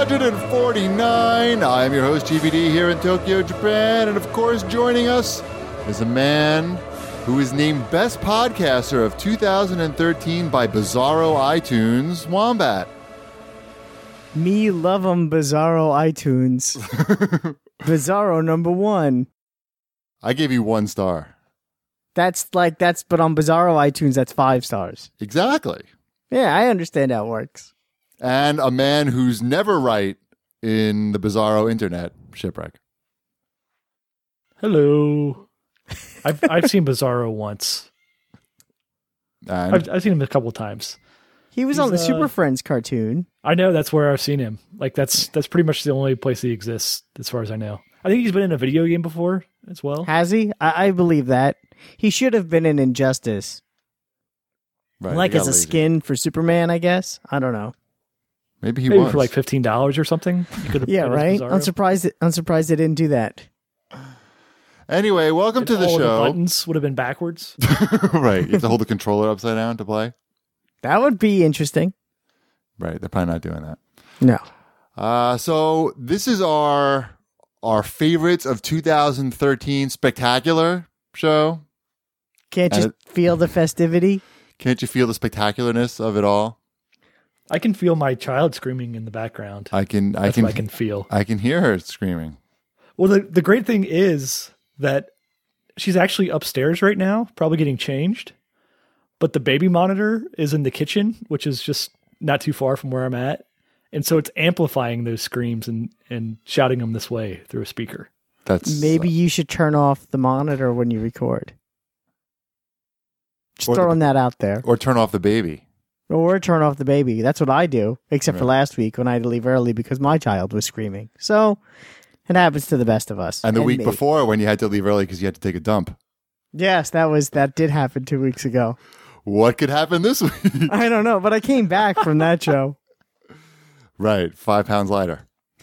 149. I am your host, GBD, here in Tokyo, Japan. And of course, joining us is a man who is named Best Podcaster of 2013 by Bizarro iTunes, Wombat. Me love 'em, Bizarro iTunes. Bizarro number 1. I gave you 1 star. But on Bizarro iTunes, that's 5 stars. Exactly. Yeah, I understand how it works. And a man who's never right in the Bizarro internet, Shipwreck. Hello. I've seen Bizarro once. And I've seen him a couple times. He's on the Super Friends cartoon. I know, that's where I've seen him. Like that's pretty much the only place he exists, as far as I know. I think he's been in a video game before as well. Has he? I believe that. He should have been in Injustice. right, Like he got as a lazy. skin for Superman, I guess. I don't know. Maybe Maybe was. for like $15 or something. You could have Yeah, played as right? Bizarro. I'm surprised they didn't do that. Anyway, welcome And to the all show. The buttons would have been backwards. Right. You have to hold the controller upside down to play. That would be interesting. Right. They're probably not doing that. No. So this is our favorites of 2013 spectacular show. Can't you feel the festivity? Can't you feel the spectacularness of it all? I can feel my child screaming in the background. I can That's what I can feel. I can hear her screaming. Well, the great thing is that she's actually upstairs right now, probably getting changed. But the baby monitor is in the kitchen, which is just not too far from where I'm at. And so it's amplifying those screams and shouting them this way through a speaker. That's Maybe you should turn off the monitor when you record. Just Or the- throwing that out there. or turn off the baby. Or turn off the baby. That's what I do, except for Right. last week when I had to leave early because my child was screaming. So it happens to the best of us. And the week me. before when you had to leave early because you had to take a dump. Yes, that did happen 2 weeks ago. What could happen this week? I don't know, but I came back from that show. Right. 5 pounds lighter.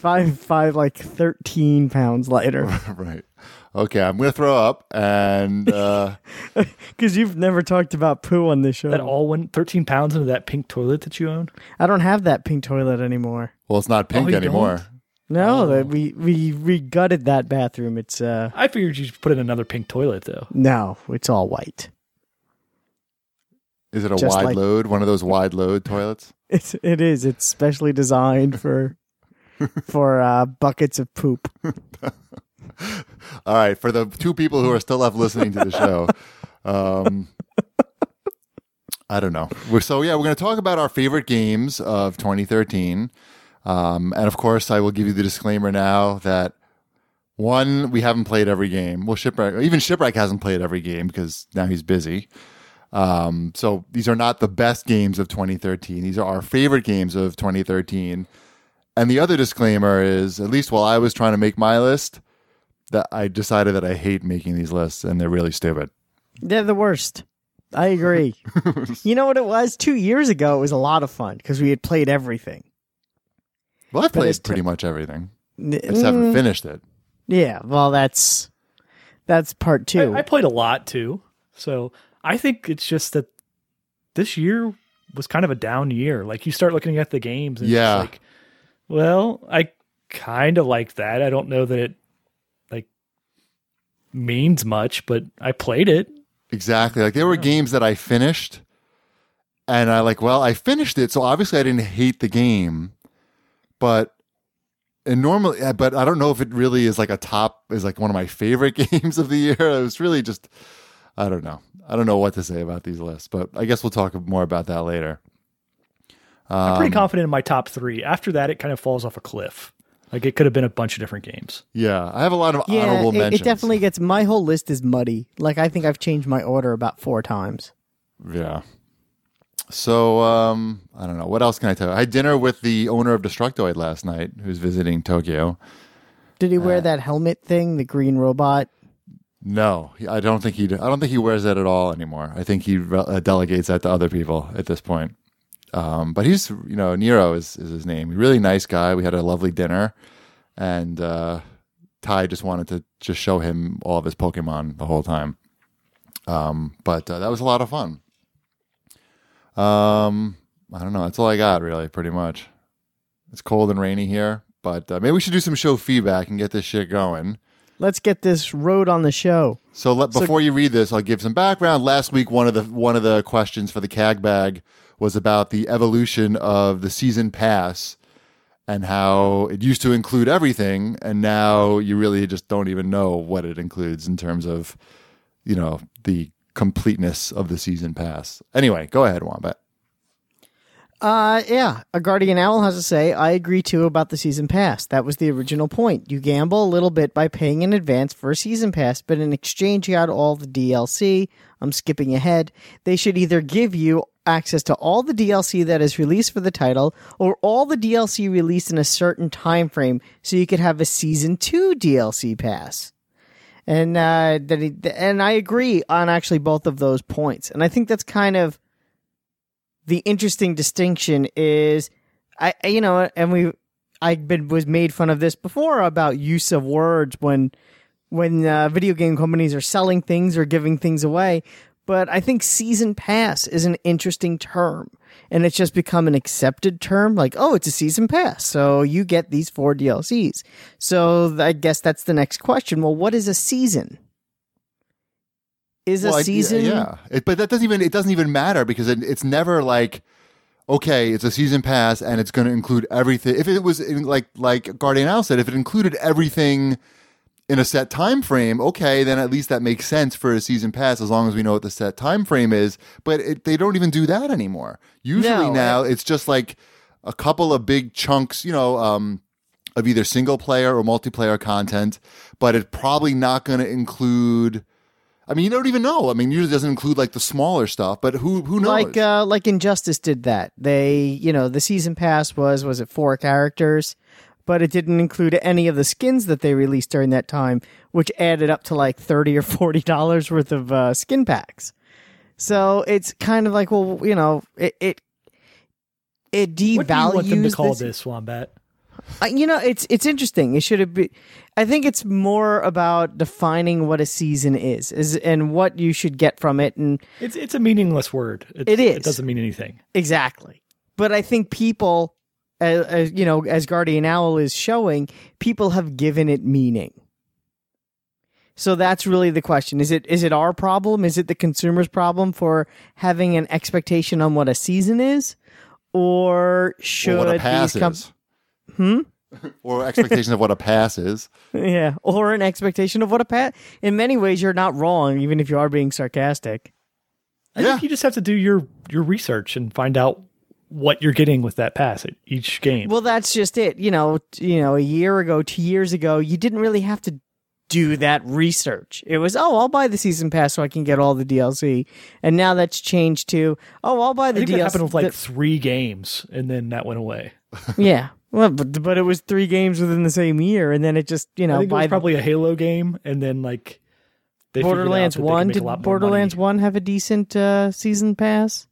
13 pounds lighter. Right. Okay. I'm going to throw up and Because you've never talked about poo on this show. That all went 13 pounds into that pink toilet that you own? I don't have that pink toilet anymore. well, it's not pink you anymore. don't? No, Oh. that we gutted that bathroom. It's I figured you'd put in another pink toilet, though. no, it's all white. Is it a Just wide like- load? One of those wide load toilets? It is. It's specially designed for buckets of poop. All right, for the 2 people who are still left listening to the show, I don't know. We're going to talk about our favorite games of 2013, and of course, I will give you the disclaimer now that 1, we haven't played every game. Well, Shipwreck hasn't played every game because now he's busy. So these are not the best games of 2013. These are our favorite games of 2013. And the other disclaimer is, at least while I was trying to make my list, that I decided that I hate making these lists and they're really stupid. They're the worst. I agree. You know what it was? 2 years ago, it was a lot of fun because we had played everything. Well, I've But it's played pretty much everything. I N- just haven't finished it. Yeah, well, that's part 2. I played a lot, too. So I think it's just that this year was kind of a down year. Like, you start looking at the games and Yeah. it's like, well, I kind of like that. I don't know that it like means much, but I played it. Exactly. Like there were games that I finished and I finished it. So obviously I didn't hate the game, but normally, but I don't know if it really is like one of my favorite games of the year. It was really just, I don't know. I don't know what to say about these lists, but I guess we'll talk more about that later. I'm pretty confident in my top 3. After that, it kind of falls off a cliff. Like it could have been a bunch of different games. Yeah, I have a lot of yeah, honorable mentions. it definitely gets. My whole list is muddy. Like I think I've changed my order about 4 times. Yeah. So, I don't know. What else can I tell you? I had dinner with the owner of Destructoid last night, who's visiting Tokyo. Did he wear that helmet thing, the green robot? No, I don't think he wears that at all anymore. I think he delegates that to other people at this point. But he's, Nero is his name. Really nice guy. We had a lovely dinner, and Ty just wanted to just show him all of his Pokemon the whole time. But that was a lot of fun. I don't know. That's all I got, really, pretty much. It's cold and rainy here, but maybe we should do some show feedback and get this shit going. Let's get this road on the show. So before you read this, I'll give some background. Last week, one of the questions for the CAG bag was about the evolution of the season pass and how it used to include everything, and now you really just don't even know what it includes in terms of, the completeness of the season pass. Anyway, go ahead, Wombat. A Guardian Owl has to say, I agree too about the season pass. That was the original point. You gamble a little bit by paying in advance for a season pass, but in exchange you got all the DLC. I'm skipping ahead. They should either give you access to all the DLC that is released for the title, or all the DLC released in a certain time frame, so you could have a season 2 DLC pass. And I agree on actually both of those points. And I think that's kind of the interesting distinction is, was made fun of this before about use of words when video game companies are selling things or giving things away. But I think season pass is an interesting term, and it's just become an accepted term. Like, oh, it's a season pass, so you get these 4 DLCs. So I guess that's the next question. Well, what is a season? Is a season? Yeah. But it doesn't even matter because it's never like, okay, it's a season pass and it's going to include everything. If it was like Guardian Owl said, if it included everything in a set time frame, okay, then at least that makes sense for a season pass as long as we know what the set time frame is. But they don't even do that anymore. Usually now it's just like a couple of big chunks, of either single player or multiplayer content, but it's probably not going to include. I mean, you don't even know. I mean, usually it doesn't include like the smaller stuff, but who knows? Like Injustice did that. They, the season pass was it 4 characters, but it didn't include any of the skins that they released during that time, which added up to like $30 or $40 worth of skin packs. So it's kind of like, well, it devalues. What do you want them to call this, Wombat? It's interesting. It should have been. I think it's more about defining what a season is and what you should get from it. And it's a meaningless word. It is. It doesn't mean anything. Exactly. But I think people, as Guardian Owl is showing, people have given it meaning. So that's really the question. Is it our problem? Is it the consumer's problem for having an expectation on what a season is? Or should what a pass is? Or expectation of what a pass is. Yeah, or an expectation of what a pass. In many ways, you're not wrong, even if you are being sarcastic. I think you just have to do your research and find out what you're getting with that pass at each game. Well, that's just it. A year ago, 2 years ago, you didn't really have to do that research. It was, I'll buy the season pass so I can get all the DLC. And now that's changed to, I'll buy the DLC. That happened with 3 games, and then that went away. Yeah. Well, but it was 3 games within the same year, and then it just, I think it was probably a Halo game, and then they Borderlands 1. Did Borderlands 1 have a decent season pass?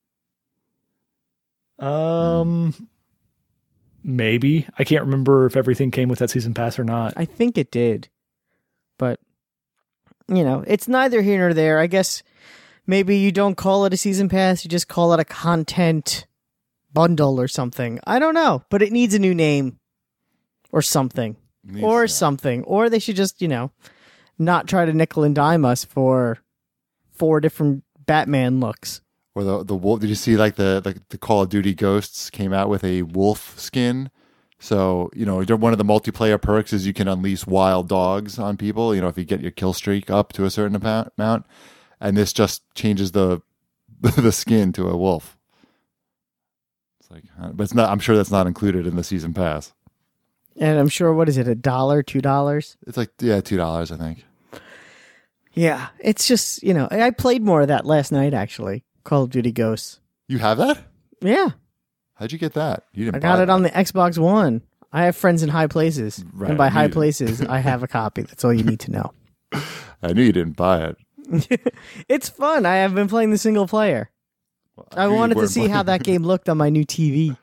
Maybe. I can't remember if everything came with that season pass or not. I think it did. But, it's neither here nor there. I guess maybe you don't call it a season pass, you just call it a content bundle or something. I don't know, but it needs a new name or something. Or they should just, not try to nickel and dime us for 4 different Batman looks. Or the wolf. Did you see the Call of Duty Ghosts came out with a wolf skin? So, one of the multiplayer perks is you can unleash wild dogs on people, if you get your kill streak up to a certain amount. And this just changes the skin to a wolf. But it's not. I'm sure that's not included in the season pass. And I'm sure, what is it, $1, $2? It's $2, I think. Yeah, it's just I played more of that last night actually. Call of Duty Ghosts. You have that? Yeah. How'd you get that? You didn't. I got it on the Xbox One. I have friends in high places, and by high places, I have a copy. That's all you need to know. I knew you didn't buy it. It's fun. I have been playing the single player. I wanted to see how that game looked on my new TV.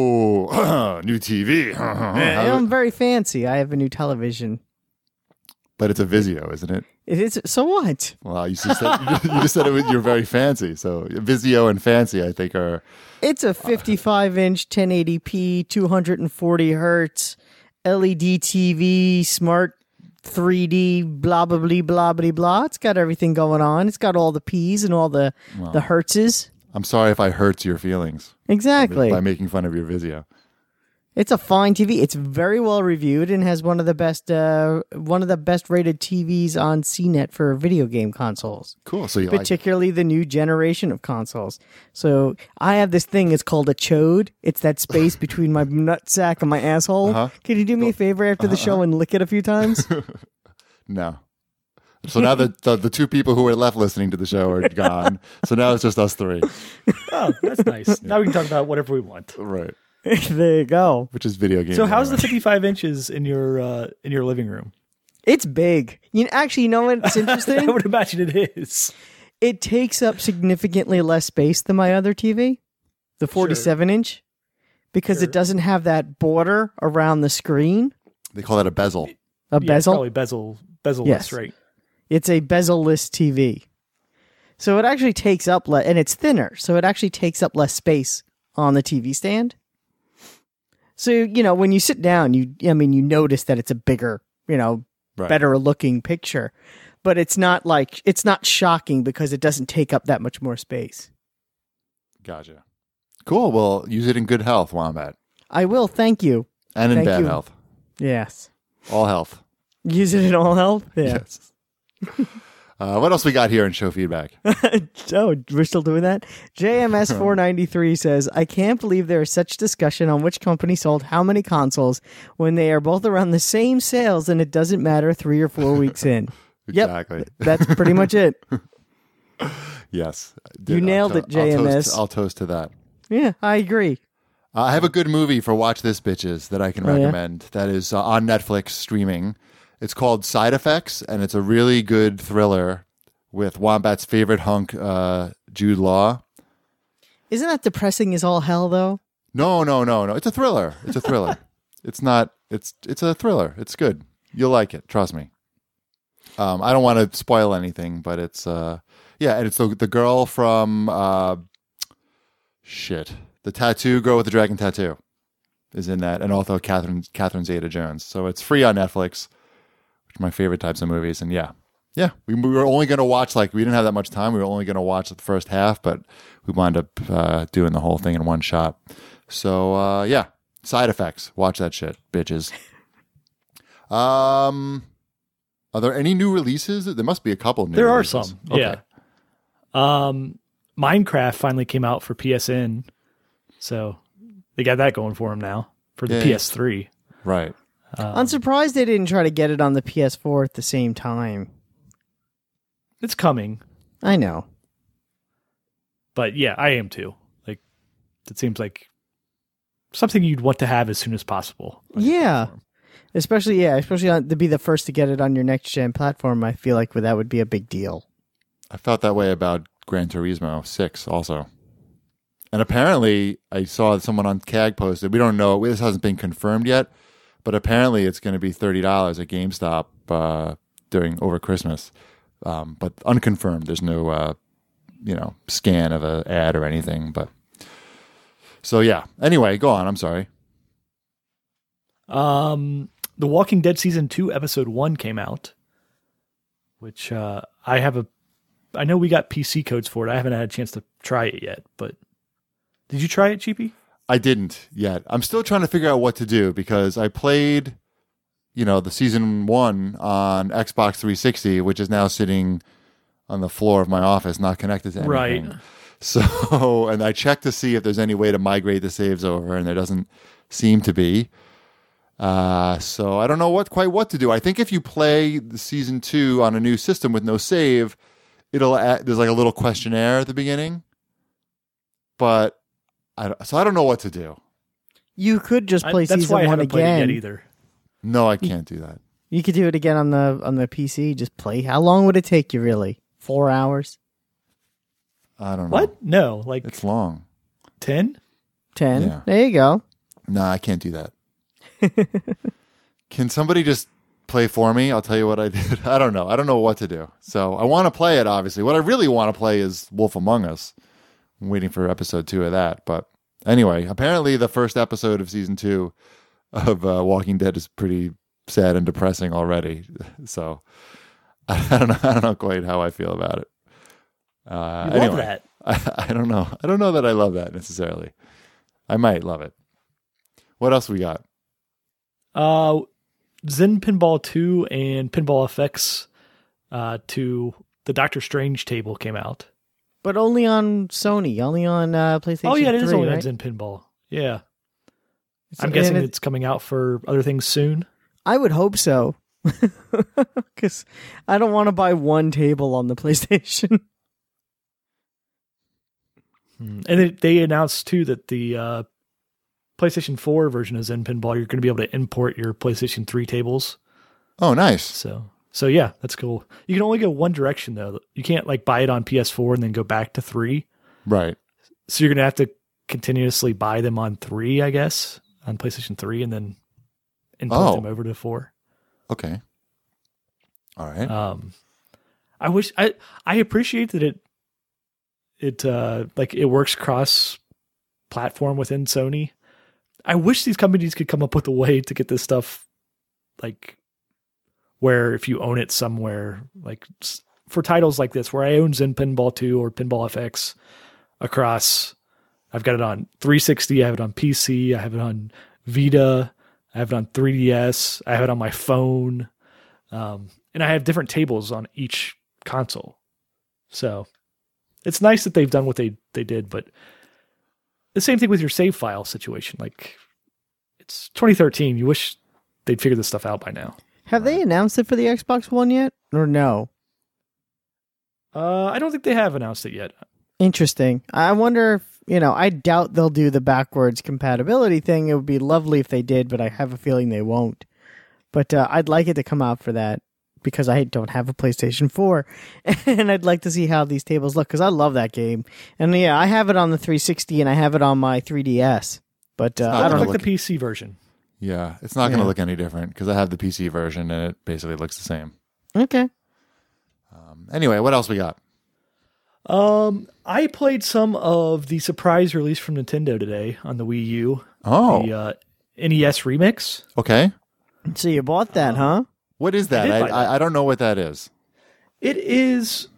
Oh, new TV. I'm very fancy. I have a new television. But it's a Vizio, isn't it? It is. So what? Well, you just said you're very fancy. So Vizio and fancy, I think, are. It's a 55-inch 1080p, 240 hertz LED TV, smart 3D, blah blah blah blah blah blah. It's got everything going on. It's got all the P's and all the hertzes. I'm sorry if I hurts your feelings. Exactly. By making fun of your Vizio. It's a fine TV. It's very well reviewed and has one of the best rated TVs on CNET for video game consoles. Cool. So you particularly the new generation of consoles. So I have this thing. It's called a chode. It's that space between my nutsack and my asshole. Can you do me a favor after the show and lick it a few times? No. So now the two people who were left listening to the show are gone. So now it's just us three. Oh, that's nice. Now we can talk about whatever we want. Right. There you go. Which is video games. So how's the 55 inches in your living room? It's big. You know what's interesting? I would imagine it is. It takes up significantly less space than my other TV, the 47-inch, because it doesn't have that border around the screen. They call that a bezel. A bezel? Probably bezel-less, yes. right? It's a bezel-less TV. So it actually takes up less, and it's thinner, so it actually takes up less space on the TV stand. So, when you sit down, you notice that it's a bigger, better looking picture. But it's not shocking because it doesn't take up that much more space. Gotcha. Cool. Well, use it in good health, Wombat. I will. Thank you. And in bad health. Yes. All health. Use it in all health? Yeah. Yes. What else we got here in show feedback? Oh, we're still doing that? JMS493 says, I can't believe there is such discussion on which company sold how many consoles when they are both around the same sales and it doesn't matter 3 or 4 weeks in. Exactly. Yep, that's pretty much it. Yes. You nailed it, JMS. I'll toast to that. Yeah, I agree. I have a good movie for Watch This Bitches that I can recommend. That is on Netflix streaming. It's called Side Effects, and it's a really good thriller with Wombat's favorite hunk, Jude Law. Isn't that depressing as all hell, though? No. It's a thriller. It's a thriller. It's not. It's a thriller. It's good. You'll like it. Trust me. I don't want to spoil anything, but it's and it's the girl from the tattoo girl with the dragon tattoo is in that, and also Catherine Zeta-Jones. So it's free on Netflix. Which are my favorite types of movies. And we were only going to watch, we didn't have that much time. We were only going to watch the first half, but we wound up doing the whole thing in one shot. So, Side Effects. Watch that shit, bitches. Are there any new releases? There must be a couple new There releases. are some, okay. yeah. Minecraft finally came out for PSN. So they got that going for them now for the PS3. Right. I'm surprised they didn't try to get it on the PS4 at the same time. It's coming. I know. But yeah, I am too. It seems like something you'd want to have as soon as possible. Yeah. Especially to be the first to get it on your next gen platform. I feel like that would be a big deal. I felt that way about Gran Turismo 6 also. And apparently, I saw someone on CAG posted, we don't know, this hasn't been confirmed yet, but apparently it's going to be $30 at GameStop over Christmas. But unconfirmed. There's no, scan of an ad or anything. But so, yeah. Anyway, go on. I'm sorry. The Walking Dead Season 2, Episode 1 came out, which I know we got PC codes for it. I haven't had a chance to try it yet, but did you try it, Cheapy? I didn't yet. I'm still trying to figure out what to do because I played, the Season 1 on Xbox 360, which is now sitting on the floor of my office, not connected to anything. Right. So, and I checked to see if there's any way to migrate the saves over, and there doesn't seem to be. So I don't know what to do. I think if you play the Season 2 on a new system with no save, there's a little questionnaire at the beginning. But I don't know what to do. You could just play that's Season why I 1 haven't played it again. yet either. No, I can't do that. You could do it again on the PC. Just play. How long would it take you, really? 4 hours? I don't know. What? No, it's long. 10? 10? Yeah. There you go. No, I can't do that. Can somebody just play for me, I'll tell you what I did. I don't know. I don't know what to do. So I want to play it, obviously. What I really want to play is Wolf Among Us. I'm waiting for episode 2 of that. But anyway, apparently the first episode of season 2 of Walking Dead is pretty sad and depressing already. So I don't know quite how I feel about it. You love that. I don't know. I don't know that I love that necessarily. I might love it. What else we got? Zen Pinball 2 and Pinball FX 2, the Doctor Strange table came out. But only on Sony, only on PlayStation 3, Oh, yeah, it is only right? on Zen Pinball. Yeah. So- I'm guessing and it's coming out for other things soon. I would hope so. Because I don't want to buy one table on the PlayStation. And they announced, too, that the PlayStation 4 version of Zen Pinball, you're going to be able to import your PlayStation 3 tables. Oh, nice. So yeah, that's cool. You can only go one direction, though. You can't like buy it on PS4 and then go back to 3. Right. So you're going to have to continuously buy them on 3, I guess, on PlayStation 3, and then import them over to 4. Okay. All right. I wish I appreciate that it works cross platform within Sony. I wish these companies could come up with a way to get this stuff like where if you own it somewhere, like for titles like this, where I own Zen Pinball 2 or Pinball FX across, I've got it on 360, I have it on PC, I have it on Vita, I have it on 3DS, I have it on my phone, and I have different tables on each console. So it's nice that they've done what they did, but the same thing with your save file situation. Like, it's 2013. You wish they'd figured this stuff out by now. Have they announced it for the Xbox One yet? Or no? I don't think they have announced it yet. Interesting. I wonder if, I doubt they'll do the backwards compatibility thing. It would be lovely if they did, but I have a feeling they won't. But I'd like it to come out for that because I don't have a PlayStation 4. And I'd like to see how these tables look because I love that game. And yeah, I have it on the 360 and I have it on my 3DS. But I I don't don't know. like the PC version. Yeah, it's not going to look any different because I have the PC version and it basically looks the same. Okay. Anyway, what else we got? I played some of the surprise release from Nintendo today on the Wii U. Oh, The NES remix. okay. So you bought that, huh? What is that? did buy that. I don't know what that is. It is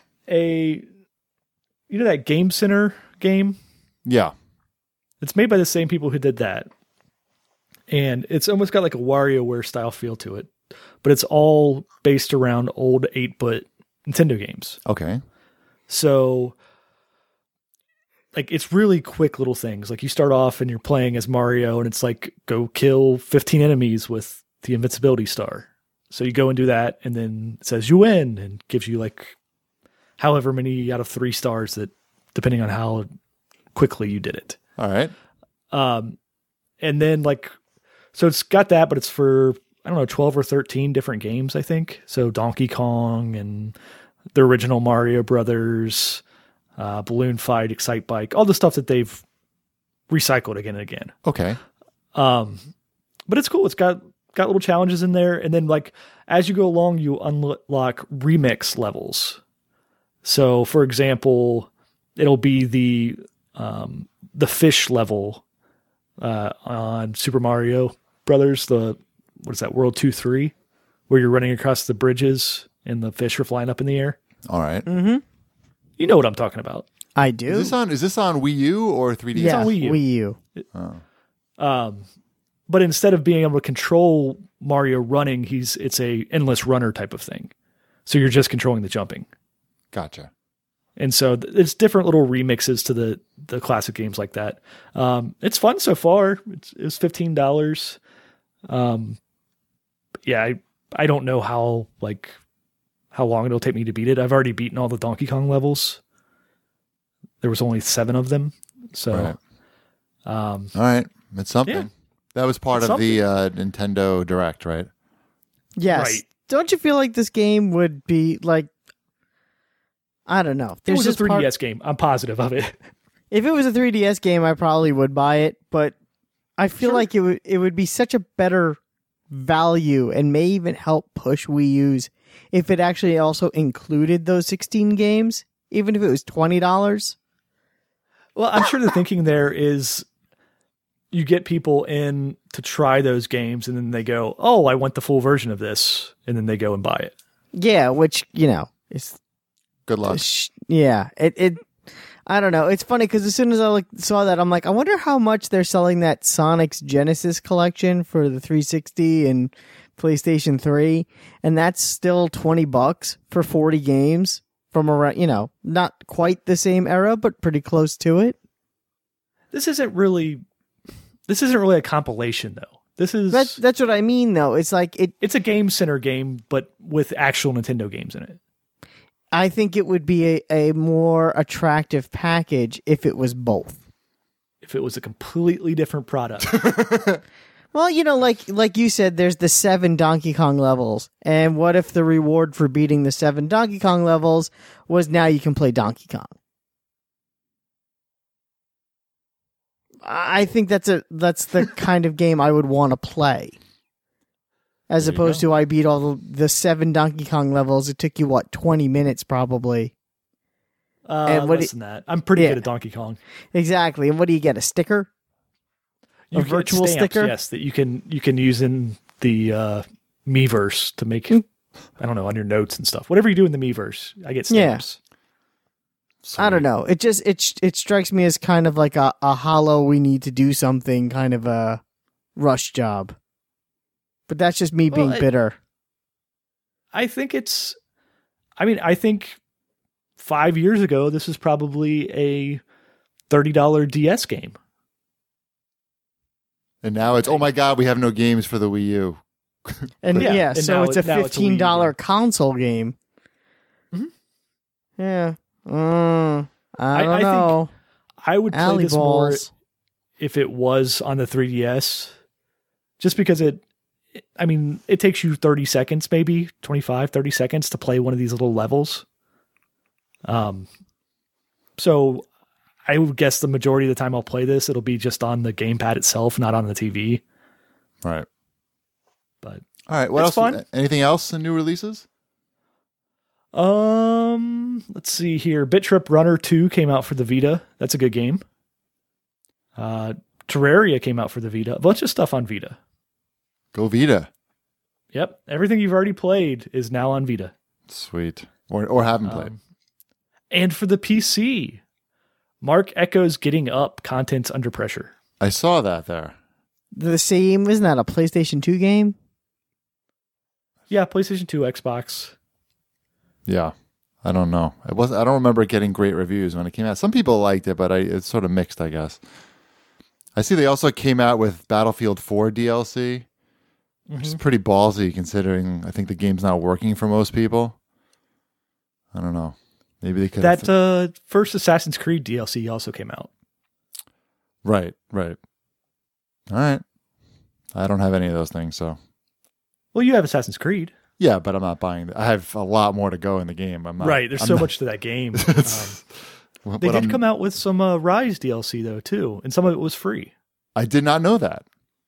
that Game Center game? Yeah. It's made by the same people who did that. And it's almost got like a WarioWare style feel to it. But it's all based around old 8-bit Nintendo games. Okay. So, like, it's really quick little things. Like, you start off and you're playing as Mario, and it's like, go kill 15 enemies with the invincibility star. So you go and do that, and then it says you win, and gives you, like, however many out of 3 stars that, depending on how quickly you did it. All right. And then, like, so it's got that, but it's for, 12 or 13 different games, I think. So Donkey Kong and the original Mario Brothers, Balloon Fight, Excite Bike, all the stuff that they've recycled again and again. Okay. But it's cool. It's got little challenges in there. And then, like, as you go along, you unlock remix levels. So, for example, it'll be the fish level on Super Mario Brothers, what is that, World 2-3, where you're running across the bridges and the fish are flying up in the air. All right. Mm-hmm. You know what I'm talking about. I do. Is this on Wii U or 3DS? Yeah, on Wii U. Wii U. But instead of being able to control Mario running, it's a endless runner type of thing. So you're just controlling the jumping. Gotcha. And so it's different little remixes to the classic games like that. It's fun so far. It was $15. Yeah, I don't know how long it'll take me to beat it. I've already beaten all the Donkey Kong levels. There was only 7 of them. So, Right. All right. It's something. Yeah. That was part It's of the Nintendo Direct, right? Yes. Right. Don't you feel like this game would be like, I don't know. it was a this 3DS game. I'm positive of it. If it was a 3DS game, I probably would buy it, but I feel Sure. like it would be such a better value and may even help push Wii U's if it actually also included those 16 games, even if it was $20. Well, I'm sure the thinking there is you get people in to try those games and then they go, oh, I want the full version of this. And then they go and buy it. Yeah, which, is Good luck. Yeah, it. I don't know. It's funny because as soon as I saw that, I'm like, I wonder how much they're selling that Sonic's Genesis collection for the 360 and PlayStation 3, and that's still $20 for 40 games from around, not quite the same era, but pretty close to it. This isn't really a compilation though. That's what I mean though. It's like it's a Game Center game, but with actual Nintendo games in it. I think it would be a more attractive package if it was both. If it was a completely different product. Well, like you said, there's the 7 Donkey Kong levels. And what if the reward for beating the 7 Donkey Kong levels was now you can play Donkey Kong? I think that's the kind of game I would want to play. As opposed to I beat all the 7 Donkey Kong levels. It took you, 20 minutes probably. Less than that. I'm pretty good at Donkey Kong. Exactly. And what do you get? A sticker? A virtual stamps, sticker? Yes, that you can use in the Miiverse to make, I don't know, on your notes and stuff. Whatever you do in the Miiverse, I get stamps. Yeah. I don't know. It just it strikes me as kind of like a hollow, we need to do something kind of a rush job. But that's just me being bitter. I think 5 years ago, this is probably a $30 DS game. And now it's, oh my God, we have no games for the Wii U. And so it's a $15 console game. Mm-hmm. Yeah. I don't know. Think I would play this more if it was on the 3DS. Just because it takes you 30 seconds, maybe 25, 30 seconds to play one of these little levels. So I would guess the majority of the time I'll play this, it'll be just on the gamepad itself, not on the TV. Right. But all right. What else? Fun. Anything else in new releases? Let's see here. Bit Trip Runner 2 came out for the Vita. That's a good game. Terraria came out for the Vita. A bunch of stuff on Vita. Go Vita. Yep. Everything you've already played is now on Vita. Sweet. Or haven't played. And for the PC, Mark Echo's Getting Up Contents Under Pressure. I saw that there. The same, isn't that a PlayStation 2 game? Yeah, PlayStation 2, Xbox. Yeah. I don't know. I don't remember it getting great reviews when it came out. Some people liked it, but it's sort of mixed, I guess. I see they also came out with Battlefield 4 DLC, which is pretty ballsy considering I think the game's not working for most people. I don't know. Maybe they could. That first Assassin's Creed DLC also came out. Right. All right. I don't have any of those things, so. Well, you have Assassin's Creed. Yeah, but I'm not buying it. I have a lot more to go in the game. I'm not. Right. There's so much to that game. They did come out with some Rise DLC though too, and some of it was free. I did not know that.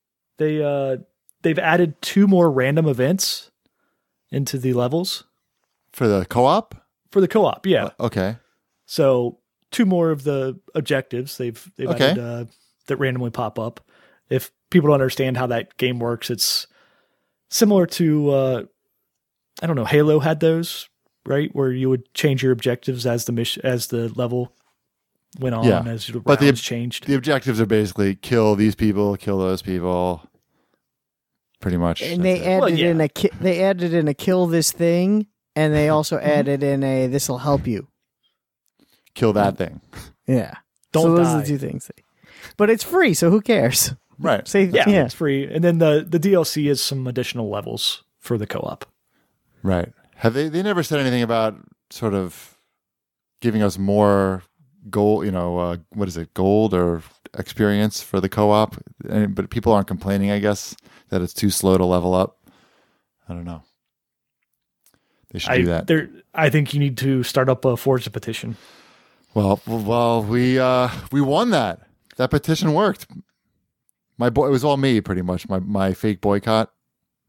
They've added 2 more random events into the levels For the co-op? for the co-op. Yeah. Okay. So 2 more of the objectives they've added that randomly pop up. If people don't understand how that game works, it's similar to I don't know, Halo had those, right? Where you would change your objectives as the level went on, as the rounds changed. The objectives are basically kill these people, kill those people. Pretty much. And they added in a kill this thing, and they also added in a this'll help you. Kill that thing. Yeah. Don't those die. are the 2 things. But it's free, so who cares? Right. It's free. And then the DLC is some additional levels for the co-op. Right. Have they never said anything about sort of giving us more gold, what is it, gold or experience for the co-op? But people aren't complaining, I guess, that it's too slow to level up. I don't know. They should do that. I think you need to start up a Forza petition. Well, we won that. That petition worked. It was all me, pretty much. My fake boycott.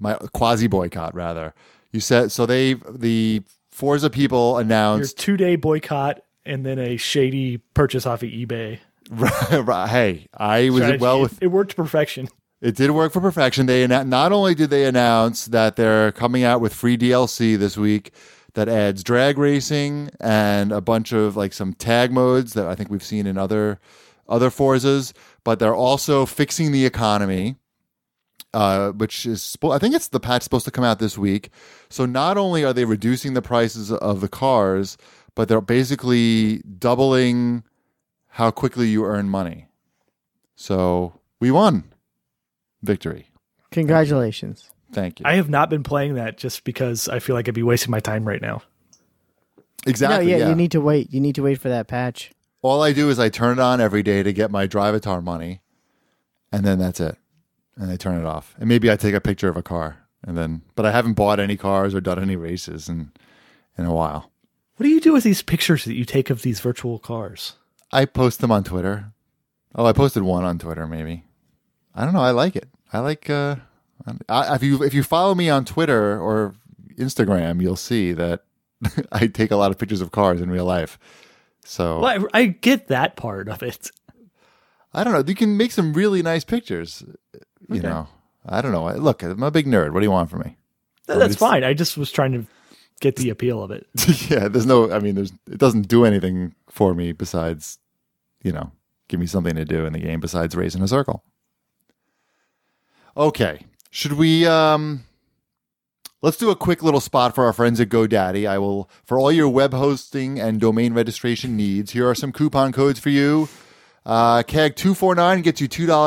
my quasi boycott rather. You said so. The Forza people Your announced 2-day boycott and then a shady purchase off of eBay. right. Hey, I was Strategy. well with It worked to perfection. it. Did work for perfection. They not only did they announce that they're coming out with free DLC this week that adds drag racing and a bunch of like some tag modes that I think we've seen in other Forzas, but they're also fixing the economy. Which is, I think it's the patch supposed to come out this week. So not only are they reducing the prices of the cars, but they're basically doubling how quickly you earn money. So we won. Victory. Congratulations. Thank you. I have not been playing that just because I feel like I'd be wasting my time right now. Exactly. No, yeah. you need to wait. You need to wait for that patch. All I do is I turn it on every day to get my Drivatar money, and then that's it. And I turn it off. And maybe I take a picture of a car, but I haven't bought any cars or done any races in a while. What do you do with these pictures that you take of these virtual cars? I post them on Twitter. Oh, I posted one on Twitter, maybe. I don't know. I like it. I like. If you follow me on Twitter or Instagram, you'll see that I take a lot of pictures of cars in real life. So Well, I get that part of it. I don't know. You can make some really nice pictures. You know, I don't know. Look, I'm a big nerd. What do you want from me? That's fine. I just was trying to get the appeal of it. Yeah, it doesn't do anything for me besides, give me something to do in the game besides race in a circle. Okay. Should we, let's do a quick little spot for our friends at GoDaddy. For all your web hosting and domain registration needs, here are some coupon codes for you. CAG 249 gets you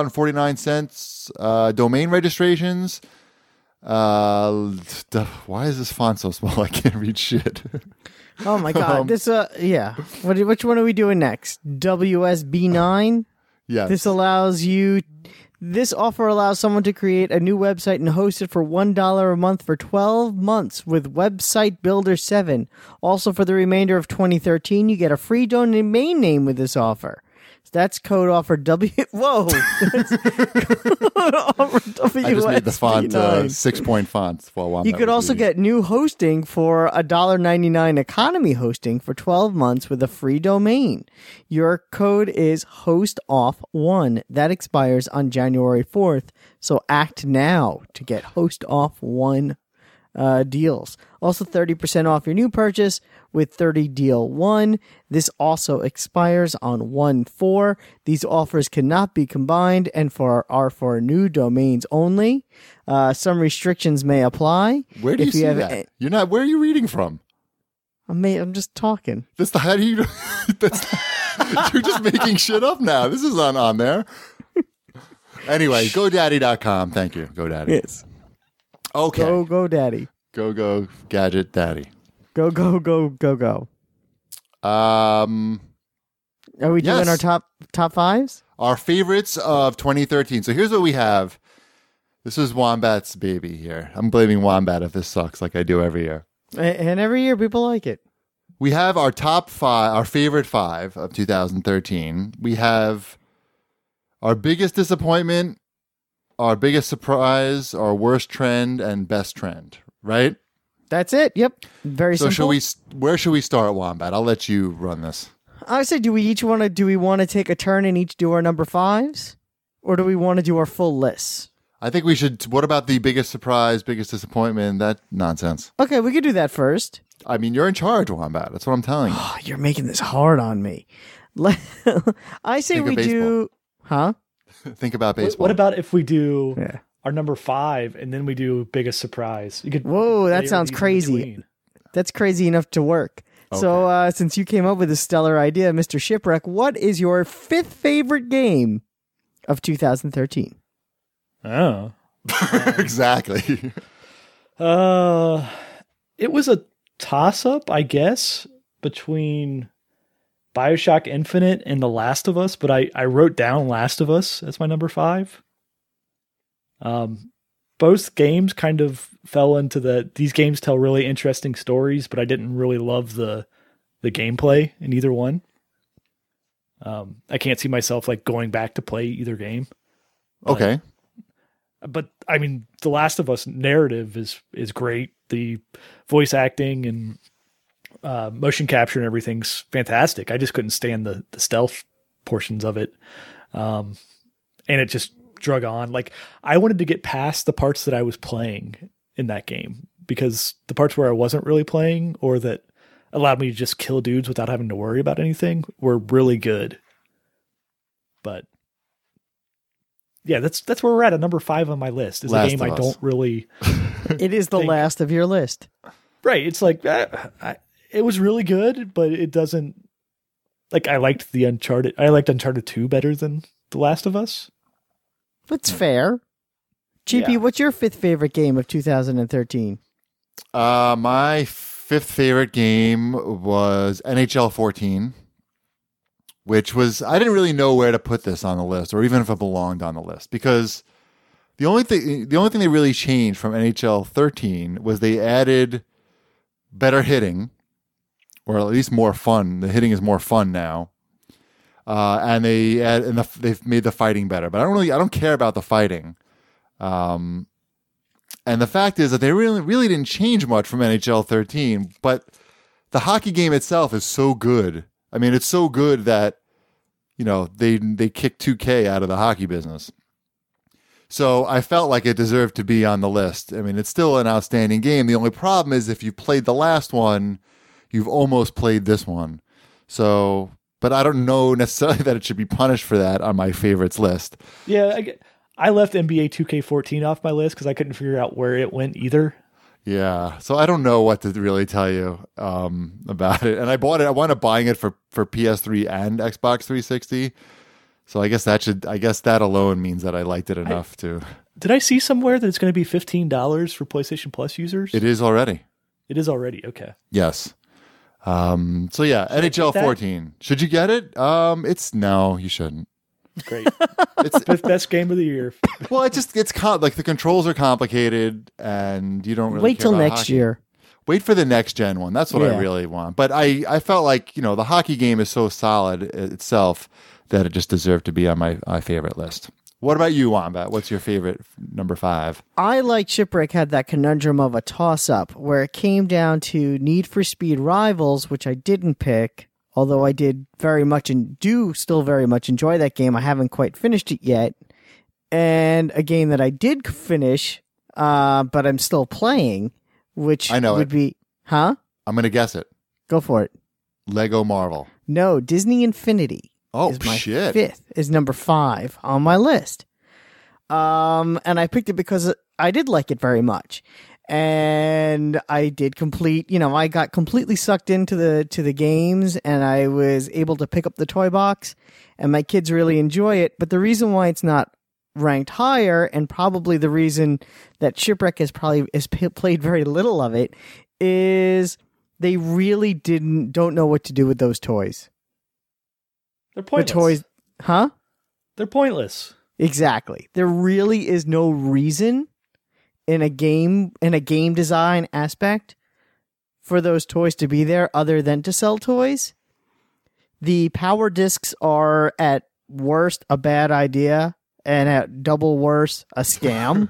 $2.49 domain registrations. Why is this font so small? I can't read shit. Oh my god! Which one are we doing next? WSB9. Yeah. This offer allows someone to create a new website and host it for $1 a month for 12 months with Website Builder 7. Also, for the remainder of 2013, you get a free domain name with this offer. That's code offer Whoa! That's code offer WSB9. I just made the font 6-point font. You could also get new hosting for $1.99 economy hosting for 12 months with a free domain. Your code is HostOff1. That expires on January 4th. So act now to get HostOff1 deals. Also 30% off your new purchase with 30 deal 1. This also expires on 1/4. These offers cannot be combined and are for new domains only. Some restrictions may apply. Where do you see that? You're not. Where are you reading from? I'm just talking. How do you? You're just making shit up now. This is on there. Anyway, GoDaddy.com. Thank you, GoDaddy. Yes. Okay. Go, Daddy. Go, Gadget Daddy. Go. Are we doing our top fives? Our favorites of 2013. So here's what we have. This is Wombat's baby here. I'm blaming Wombat if this sucks like I do every year. And every year people like it. We have our top 5, our favorite 5 of 2013. We have our biggest disappointment, our biggest surprise, our worst trend, and best trend, right? That's it. Yep. Very simple. Where should we start, Wombat? I'll let you run this. I said, do we want to take a turn and each do our number 5s? Or do we want to do our full lists? I think we should. What about the biggest surprise, biggest disappointment? That nonsense. Okay, we could do that first. I mean, you're in charge, Wombat. That's what I'm telling you. Oh, you're making this hard on me. I say we do... Huh? Think about baseball. What about if we do our number 5 and then we do biggest surprise? Whoa, that sounds crazy. That's crazy enough to work. Okay. So since you came up with a stellar idea, Mr. Shipwreck, what is your 5th favorite game of 2013? Oh. Exactly. It was a toss-up, I guess, between BioShock Infinite and The Last of Us, but I wrote down Last of Us as my number 5. Both games kind of fell into these games tell really interesting stories, but I didn't really love the gameplay in either one. I can't see myself like going back to play either game. Okay. But I mean, The Last of Us narrative is great. The voice acting and motion capture and everything's fantastic. I just couldn't stand the stealth portions of it, and it just drug on. Like, I wanted to get past the parts that I was playing in that game, because the parts where I wasn't really playing, or that allowed me to just kill dudes without having to worry about anything, were really good. But yeah, that's where we're at number 5 on my list. Is a game I don't really. It is the last of your list, right? It's like it was really good, but it doesn't. Like, I liked Uncharted 2 better than The Last of Us. That's fair. GP, Yeah. what's your 5th favorite game of 2013? My 5th favorite game was NHL 14, which was, I didn't really know where to put this on the list, or even if it belonged on the list, because the only thing they really changed from NHL 13 was they added better hitting, or at least more fun. The hitting is more fun now, and they've made the fighting better. But I don't care about the fighting. And the fact is that they really didn't change much from NHL 13. But the hockey game itself is so good. I mean, it's so good that they kicked 2K out of the hockey business. So I felt like it deserved to be on the list. I mean, it's still an outstanding game. The only problem is if you've played the last one, you've almost played this one. So, but I don't know necessarily that it should be punished for that on my favorites list. Yeah, I left NBA 2K14 off my list because I couldn't figure out where it went either. Yeah, so I don't know what to really tell you about it. And I bought it. I wound up buying it for PS3 and Xbox 360. So I guess that alone means that I liked it enough to. Did I see somewhere that it's going to be $15 for PlayStation Plus users? It is already. It is already. Okay. Yes. So yeah, NHL 14. Should you get it? No, you shouldn't. Great. It's the best game of the year. Well, like the controls are complicated, and you don't really Wait care till about next hockey. year. Wait for the next gen one. That's what I Yeah. really want. But I felt like, the hockey game is so solid itself that it just deserved to be on my favorite list. What about you, Wombat? What's your favorite number 5? I, like Shipwreck, had that conundrum of a toss-up where it came down to Need for Speed Rivals, which I didn't pick, although I did very much and do still very much enjoy that game. I haven't quite finished it yet. And a game that I did finish, but I'm still playing, which I know would be... Huh? I'm going to guess it. Go for it. Lego Marvel. No, Disney Infinity. Oh, is my shit. 5th, is number 5 on my list. And I picked it because I did like it very much. And I did I got completely sucked into the games, and I was able to pick up the toy box, and my kids really enjoy it. But the reason why it's not ranked higher, and probably the reason that Shipwreck has played very little of it, is they really don't know what to do with those toys. They're pointless. The toys, huh? They're pointless. Exactly. There really is no reason in a game design aspect for those toys to be there other than to sell toys. The power discs are at worst a bad idea, and at double worse a scam.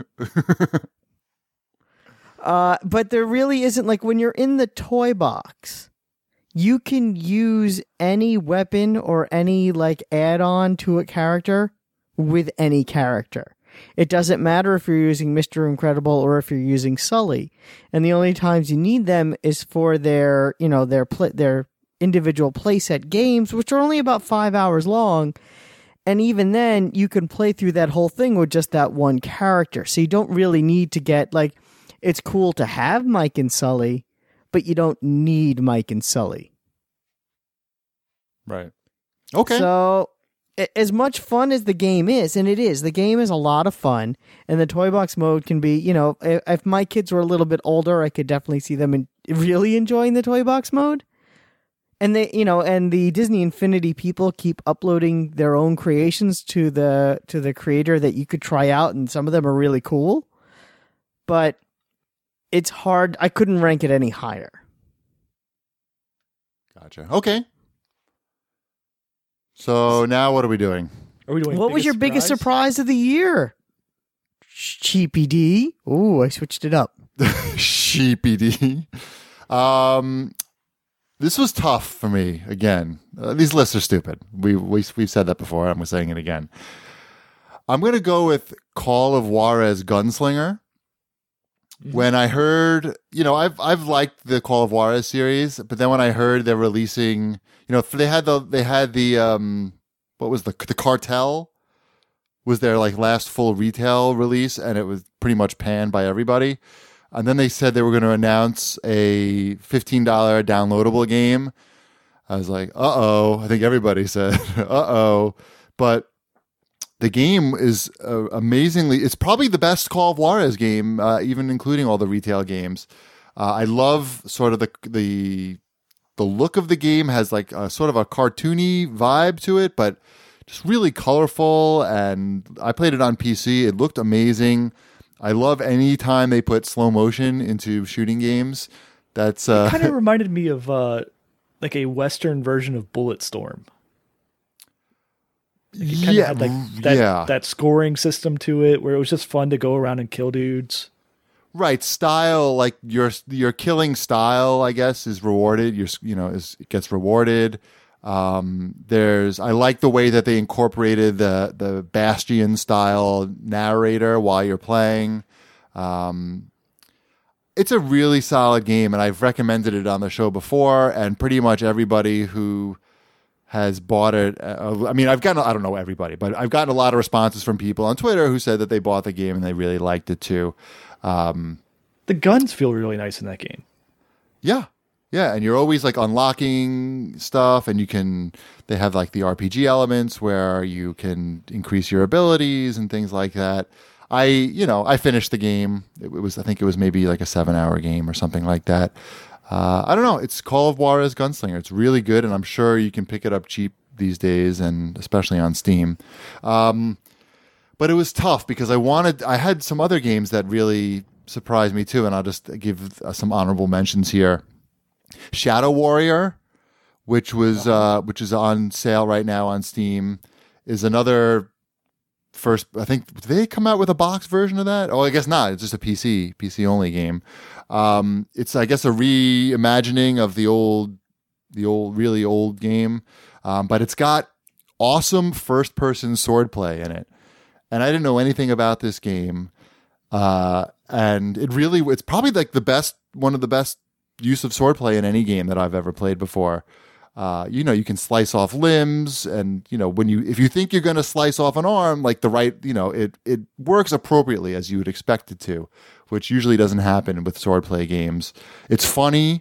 But there really isn't, like, when you're in the toy box, you can use any weapon or any add-on to a character with any character. It doesn't matter if you're using Mr. Incredible or if you're using Sully. And the only times you need them is for their individual playset games, which are only about 5 hours long. And even then, you can play through that whole thing with just that one character. So you don't really need to get, it's cool to have Mike and Sully, but you don't need Mike and Sully. Right. Okay. So, as much fun as the game is, and it is, the game is a lot of fun, and the toy box mode can be, if my kids were a little bit older, I could definitely see them really enjoying the toy box mode. And and the Disney Infinity people keep uploading their own creations to the creator that you could try out, and some of them are really cool. But it's hard. I couldn't rank it any higher. Gotcha. Okay. So now what are we doing? Are we doing? What was your biggest surprise of the year, Sheepy D. Ooh, I switched it up. Sheepy D. This was tough for me again. These lists are stupid. We've said that before. I'm saying it again. I'm going to go with Call of Juarez Gunslinger. When I heard, I've liked the Call of Juarez series, but then when I heard they're releasing, they had the what was the Cartel was their like last full retail release, and it was pretty much panned by everybody. And then they said they were going to announce a $15 downloadable game. I was like, uh-oh. I think everybody said, uh-oh. But the game is amazingly, it's probably the best Call of Juarez game, even including all the retail games. I love sort of the look of the game has like a sort of a cartoony vibe to it, but just really colorful. And I played it on PC. It looked amazing. I love any time they put slow motion into shooting games. That's it kind of reminded me of like a Western version of Bulletstorm. Like it kind of had like that scoring system to it where it was just fun to go around and kill dudes. Right, style, like your killing style, I guess, is rewarded. It gets rewarded. I like the way that they incorporated the Bastion style narrator while you're playing. It's a really solid game, and I've recommended it on the show before, and pretty much everybody who has bought it. I've gotten, I don't know everybody, but I've gotten a lot of responses from people on Twitter who said that they bought the game and they really liked it too. The guns feel really nice in that game. Yeah. Yeah. And you're always like unlocking stuff, and they have like the RPG elements where you can increase your abilities and things like that. I finished the game. I think it was maybe like a 7-hour game or something like that. I don't know. It's Call of Juarez Gunslinger. It's really good, and I'm sure you can pick it up cheap these days, and especially on Steam. But it was tough because I had some other games that really surprised me too, and I'll just give some honorable mentions here. Shadow Warrior, which is on sale right now on Steam, is another first. I think did they come out with a box version of that? Oh, I guess not. It's just a PC only game. It's I guess a reimagining of the old really old game, but it's got awesome first person swordplay in it, and I didn't know anything about this game, and it's probably like one of the best use of swordplay in any game that I've ever played before. You can slice off limbs, and if you think you're going to slice off an arm, like it works appropriately as you would expect it to, which usually doesn't happen with swordplay games. It's funny.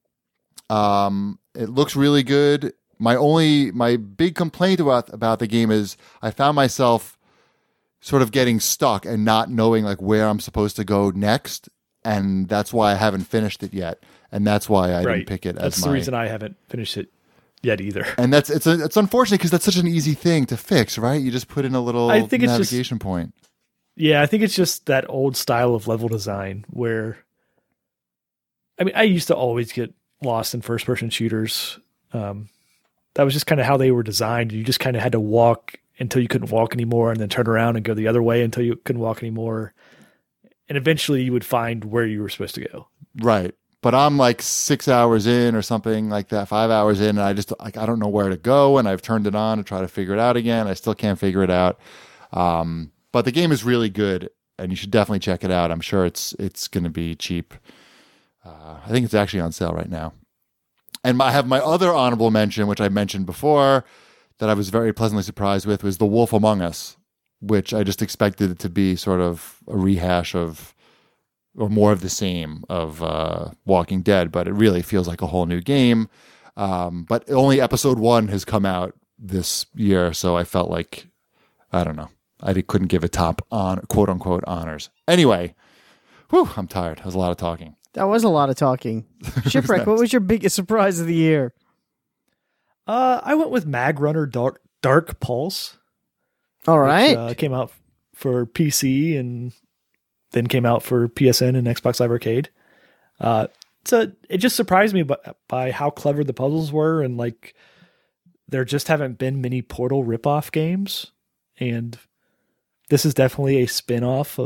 It looks really good. My big complaint about the game is I found myself sort of getting stuck and not knowing like where I'm supposed to go next, and that's why I haven't finished it yet, and that's why I didn't pick it. That's the reason I haven't finished it yet either. And it's unfortunate because that's such an easy thing to fix, right? You just put in a little navigation point. Yeah, I think it's just that old style of level design where, I used to always get lost in first person shooters. That was just kind of how they were designed. You just kind of had to walk until you couldn't walk anymore, and then turn around and go the other way until you couldn't walk anymore. And eventually you would find where you were supposed to go. Right. But I'm like 6 hours in or something like that, 5 hours in, and I just I don't know where to go, and I've turned it on to try to figure it out again. I still can't figure it out. But the game is really good, and you should definitely check it out. I'm sure it's going to be cheap. I think it's actually on sale right now. And I have my other honorable mention, which I mentioned before, that I was very pleasantly surprised with, was The Wolf Among Us, which I just expected it to be sort of a rehash of, or more of the same of Walking Dead, but it really feels like a whole new game. But only episode 1 has come out this year, so I felt like, I don't know, I couldn't give it top on quote unquote honors. Anyway, I'm tired. That was a lot of talking. That was a lot of talking. Shipwreck, what was your biggest surprise of the year? I went with Mag Runner Dark Pulse. All right. Which, came out for PC and then came out for PSN and Xbox Live Arcade. It just surprised me by how clever the puzzles were, and like there just haven't been many Portal ripoff games, and this is definitely a spin-off of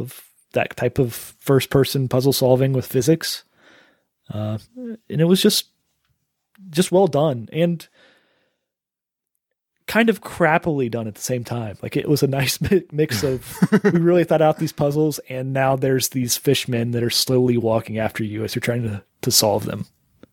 that type of first-person puzzle solving with physics. And it was just well done and kind of crappily done at the same time. Like, it was a nice mix of, we really thought out these puzzles, and now there's these fishmen that are slowly walking after you as you're trying to solve them.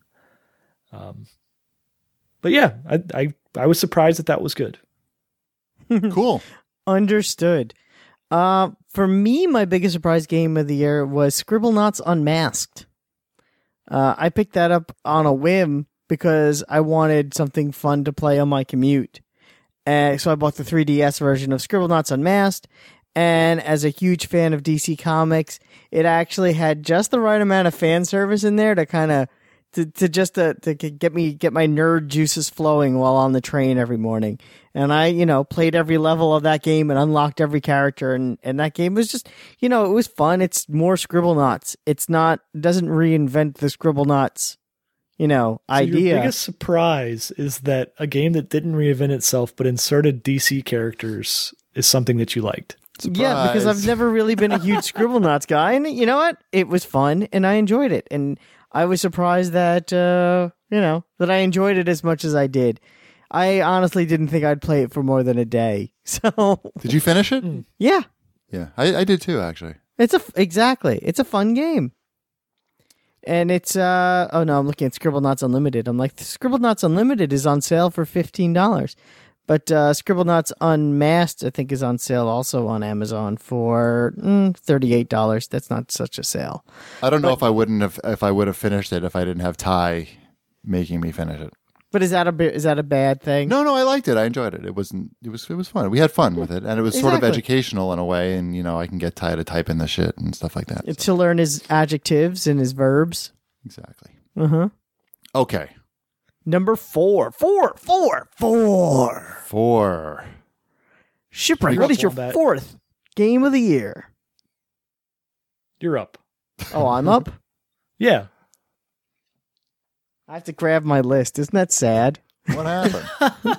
But yeah, I was surprised that was good. Cool. Understood. For me, my biggest surprise game of the year was Scribblenauts Unmasked. I picked that up on a whim because I wanted something fun to play on my commute. And so I bought the 3DS version of Scribblenauts Unmasked. And as a huge fan of DC Comics, it actually had just the right amount of fan service in there to kind of to get my nerd juices flowing while on the train every morning. And I, played every level of that game and unlocked every character. And that game was just, it was fun. It's more Scribblenauts. It doesn't reinvent the Scribblenauts, idea. Your biggest surprise is that a game that didn't reinvent itself but inserted DC characters is something that you liked. Surprise. Yeah, because I've never really been a huge Scribblenauts guy. And you know what? It was fun and I enjoyed it. And I was surprised that, that I enjoyed it as much as I did. I honestly didn't think I'd play it for more than a day. So Did you finish it? Yeah. Yeah, I did too, actually. Exactly. It's a fun game. And it's, oh no, I'm looking at Scribblenauts Unlimited. I'm like, Scribblenauts Unlimited is on sale for $15. But Scribblenauts Unmasked, I think, is on sale also on Amazon for $38. That's not such a sale. I don't know if I would have finished it if I didn't have Ty making me finish it. But is that a bad thing? No, I liked it. I enjoyed it. It was fun. We had fun with it, and it was sort of Exactly. educational in a way. And I can get Ty to type in the shit and stuff like that. It's to learn his adjectives and his verbs. Exactly. Okay. Number 4. Shipwreck. You're What up is your on that. 4th game of the year? You're up. Oh, I'm up? Yeah. I have to grab my list. Isn't that sad? What happened?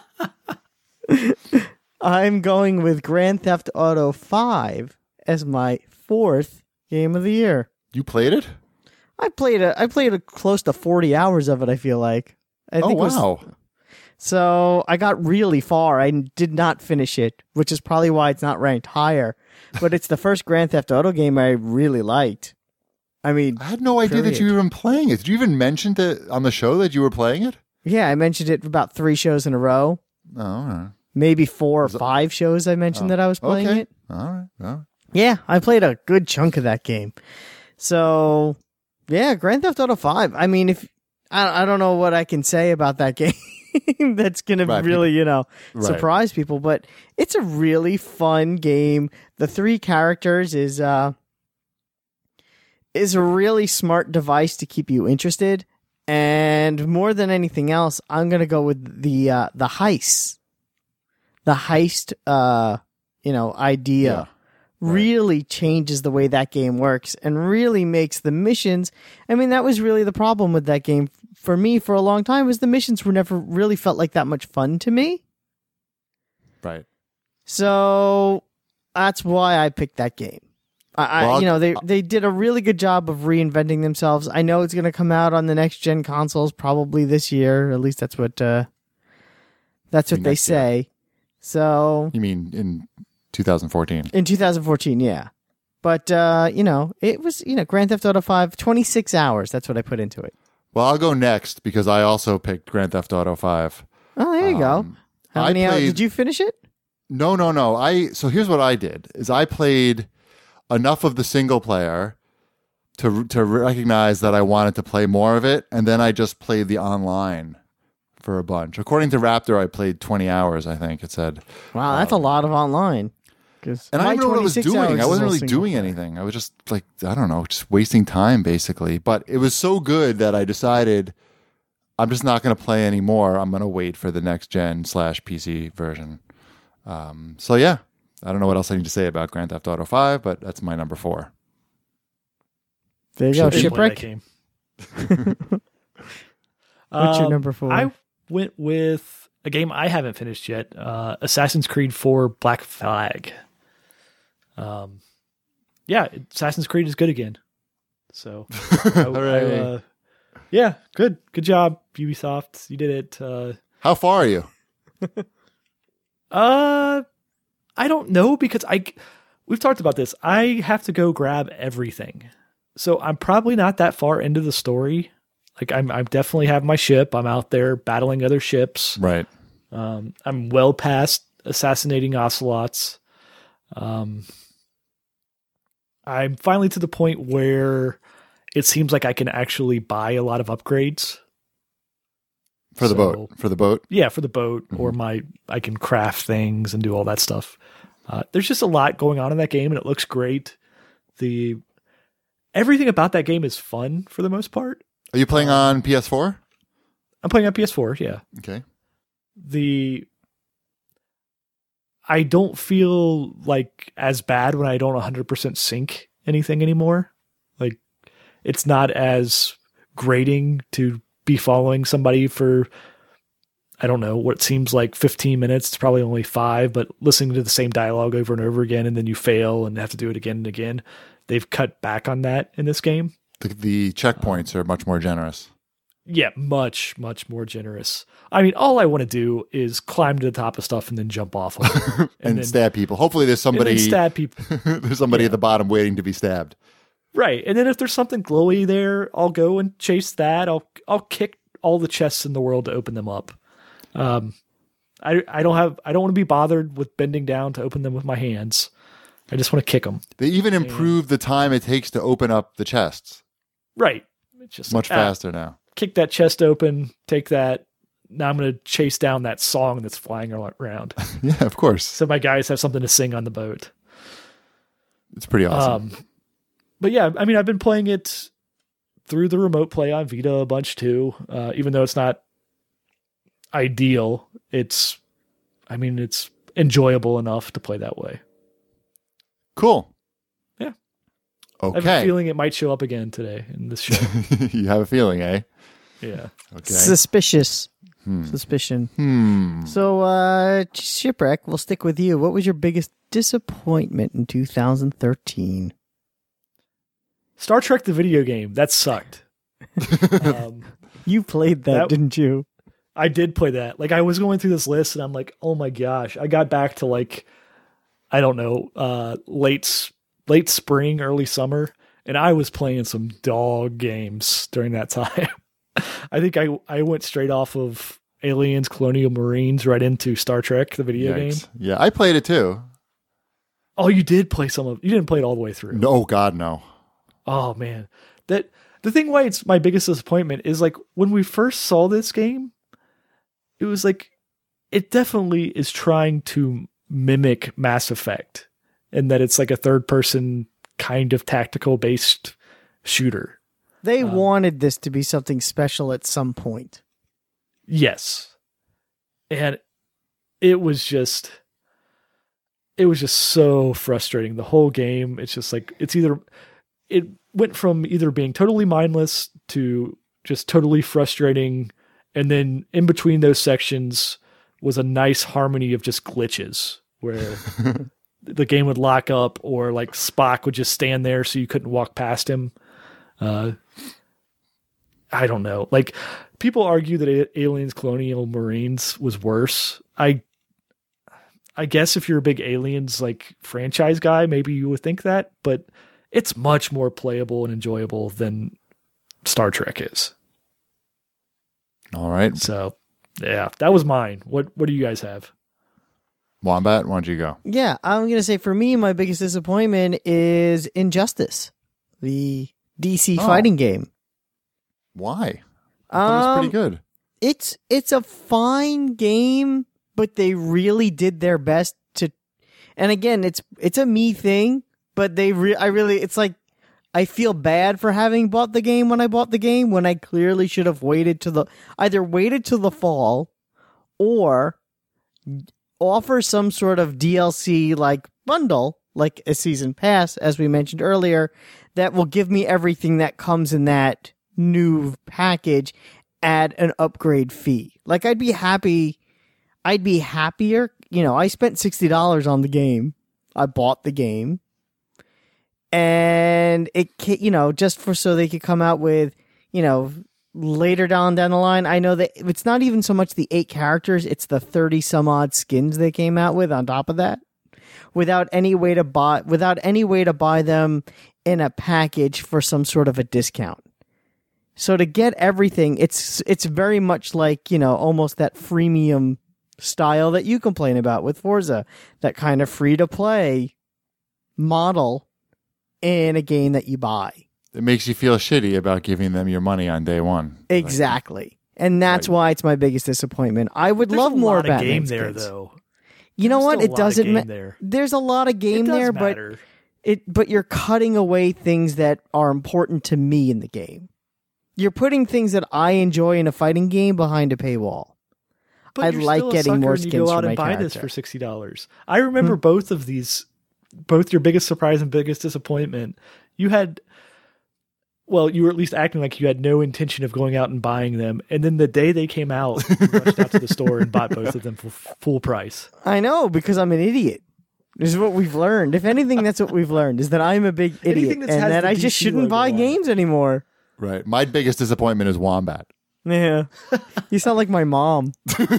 I'm going with Grand Theft Auto 5 as my 4th game of the year. You played it? I played a close to 40 hours of it, I feel like. I think it was- Wow. So I got really far. I did not finish it, which is probably why it's not ranked higher. But it's the first Grand Theft Auto game I really liked. I mean, I had no idea that you were even playing it. Did you even mention on the show that you were playing it? yeah, I mentioned it about 3 shows in a row. Oh, all right. Maybe 4 or 5 shows I mentioned that I was playing Okay. it. All right. Yeah, I played a good chunk of that game. So, yeah, Grand Theft Auto 5. I mean, if I don't know what I can say about that game that's going to Right, really, Right. surprise people, but it's a really fun game. The 3 characters is a really smart device to keep you interested. And more than anything else, I'm going to go with the heist. The heist, idea. Yeah. Really changes the way that game works and really makes the missions. I mean, that was really the problem with that game for me for a long time, was the missions were never really felt like that much fun to me. Right. So that's why I picked that game. They did a really good job of reinventing themselves. I know it's going to come out on the next gen consoles probably this year. At least that's what they next say. year. So You mean in 2014? in 2014, yeah. But it was Grand Theft Auto 5, 26 hours. That's what I put into it. Well, I'll go next because I also picked Grand Theft Auto 5. Oh, there you go. How I many hours played- did you finish it? No. So here's what I did: is I played enough of the single player to recognize that I wanted to play more of it, and then I just played the online for a bunch. According to Raptor, I played 20 hours. I think it said. Wow, that's a lot of online. And I didn't know what I was doing. I wasn't really doing anything. I was just like, I don't know, just wasting time basically. But it was so good that I decided I'm just not going to play anymore. I'm going to wait for the next gen / PC version. So yeah, I don't know what else I need to say about Grand Theft Auto 5, but that's my number 4. There you go, Didn't play that Shipwreck. game. What's your number 4? I went with a game I haven't finished yet, Assassin's Creed 4 Black Flag. yeah, Assassin's Creed is good again. So, yeah, good job, Ubisoft. You did it. How far are you? I don't know because we've talked about this. I have to go grab everything, so I'm probably not that far into the story. Like I'm definitely have my ship. I'm out there battling other ships. Right. I'm well past assassinating ocelots. I'm finally to the point where it seems like I can actually buy a lot of upgrades. For the boat. Yeah, for the boat. Or I can craft things and do all that stuff. There's just a lot going on in that game, and it looks great. Everything about that game is fun for the most part. Are you playing on PS4? I'm playing on PS4, yeah. Okay. I don't feel like as bad when I don't 100% sync anything anymore. Like, it's not as grating to be following somebody for, I don't know, what seems like 15 minutes. It's probably only 5, but listening to the same dialogue over and over again, and then you fail and have to do it again and again. They've cut back on that in this game. The checkpoints are much more generous. Yeah, much, much more generous. I mean, all I want to do is climb to the top of stuff and then jump off of it. and then stab people. Hopefully there's somebody stab people. There's somebody at the bottom waiting to be stabbed. Right. And then if there's something glowy there, I'll go and chase that. I'll kick all the chests in the world to open them up. I don't want to be bothered with bending down to open them with my hands. I just want to kick them. They even improved the time it takes to open up the chests. Right. It's just much faster now. Kick that chest open, take that. Now I'm going to chase down that song that's flying around. Yeah, of course. So my guys have something to sing on the boat. It's pretty awesome. But yeah, I mean, I've been playing it through the remote play on Vita a bunch too. Even though it's not ideal, it's enjoyable enough to play that way. Cool. Yeah. Okay. I have a feeling it might show up again today in this show. You have a feeling, eh? Yeah. Okay. Suspicious. Suspicion. So, Shipwreck, we'll stick with you. What was your biggest disappointment in 2013? Star Trek the video game. That sucked. You played that, didn't you? I did play that. Like, I was going through this list and I'm like, oh my gosh. I got back to like, I don't know, late spring, early summer, and I was playing some dog games during that time. I think I went straight off of Aliens, Colonial Marines right into Star Trek, the video game. Yeah, I played it too. Oh, you did play you didn't play it all the way through. No, God, no. Oh man. The thing why it's my biggest disappointment is like when we first saw this game, it was like, it definitely is trying to mimic Mass Effect and that it's like a third person kind of tactical based shooter. They wanted this to be something special at some point. Yes. And it was just so frustrating. The whole game, it's just like, it went from either being totally mindless to just totally frustrating. And then in between those sections was a nice harmony of just glitches where the game would lock up or like Spock would just stand there so you couldn't walk past him. I don't know. Like, people argue that Aliens Colonial Marines was worse. I guess if you're a big Aliens like franchise guy, maybe you would think that, but it's much more playable and enjoyable than Star Trek is. All right. So, yeah, that was mine. What do you guys have? Wombat, why don't you go? Yeah, I'm going to say for me, my biggest disappointment is Injustice, the DC fighting game. Why? I thought it was pretty good. It's a fine game, but they really did their best to. And again, it's a me thing, but it's like I feel bad for having bought the game when I bought the game when I clearly should have waited to the fall, or offer some sort of DLC like bundle, like a season pass, as we mentioned earlier, that will give me everything that comes in that new package at an upgrade fee. Like, I'd be happier. You know, I spent $60 on the game. I bought the game. And just so they could come out with, later down the line, I know that it's not even so much the 8 characters, it's the 30 some odd skins they came out with on top of that, without any way to buy them in a package for some sort of a discount. So to get everything, it's very much like, almost that freemium style that you complain about with Forza, that kind of free to play model in a game that you buy. It makes you feel shitty about giving them your money on day one. Exactly. And that's why it's my biggest disappointment. I would love more Batman game there, skins. though. You know what? It doesn't matter. There's a lot of game there, but you're cutting away things that are important to me in the game. You're putting things that I enjoy in a fighting game behind a paywall. But I like getting more skins you go out for my and buy character. this for $60. I remember both of these, both your biggest surprise and biggest disappointment. You were at least acting like you had no intention of going out and buying them. And then the day they came out, you rushed out to the store and bought both of them for full price. I know, because I'm an idiot. This is what we've learned. If anything, that's what we've learned, is that I'm a big idiot and that I just shouldn't buy games anymore. Right. My biggest disappointment is Wombat. Yeah. You sound like my mom.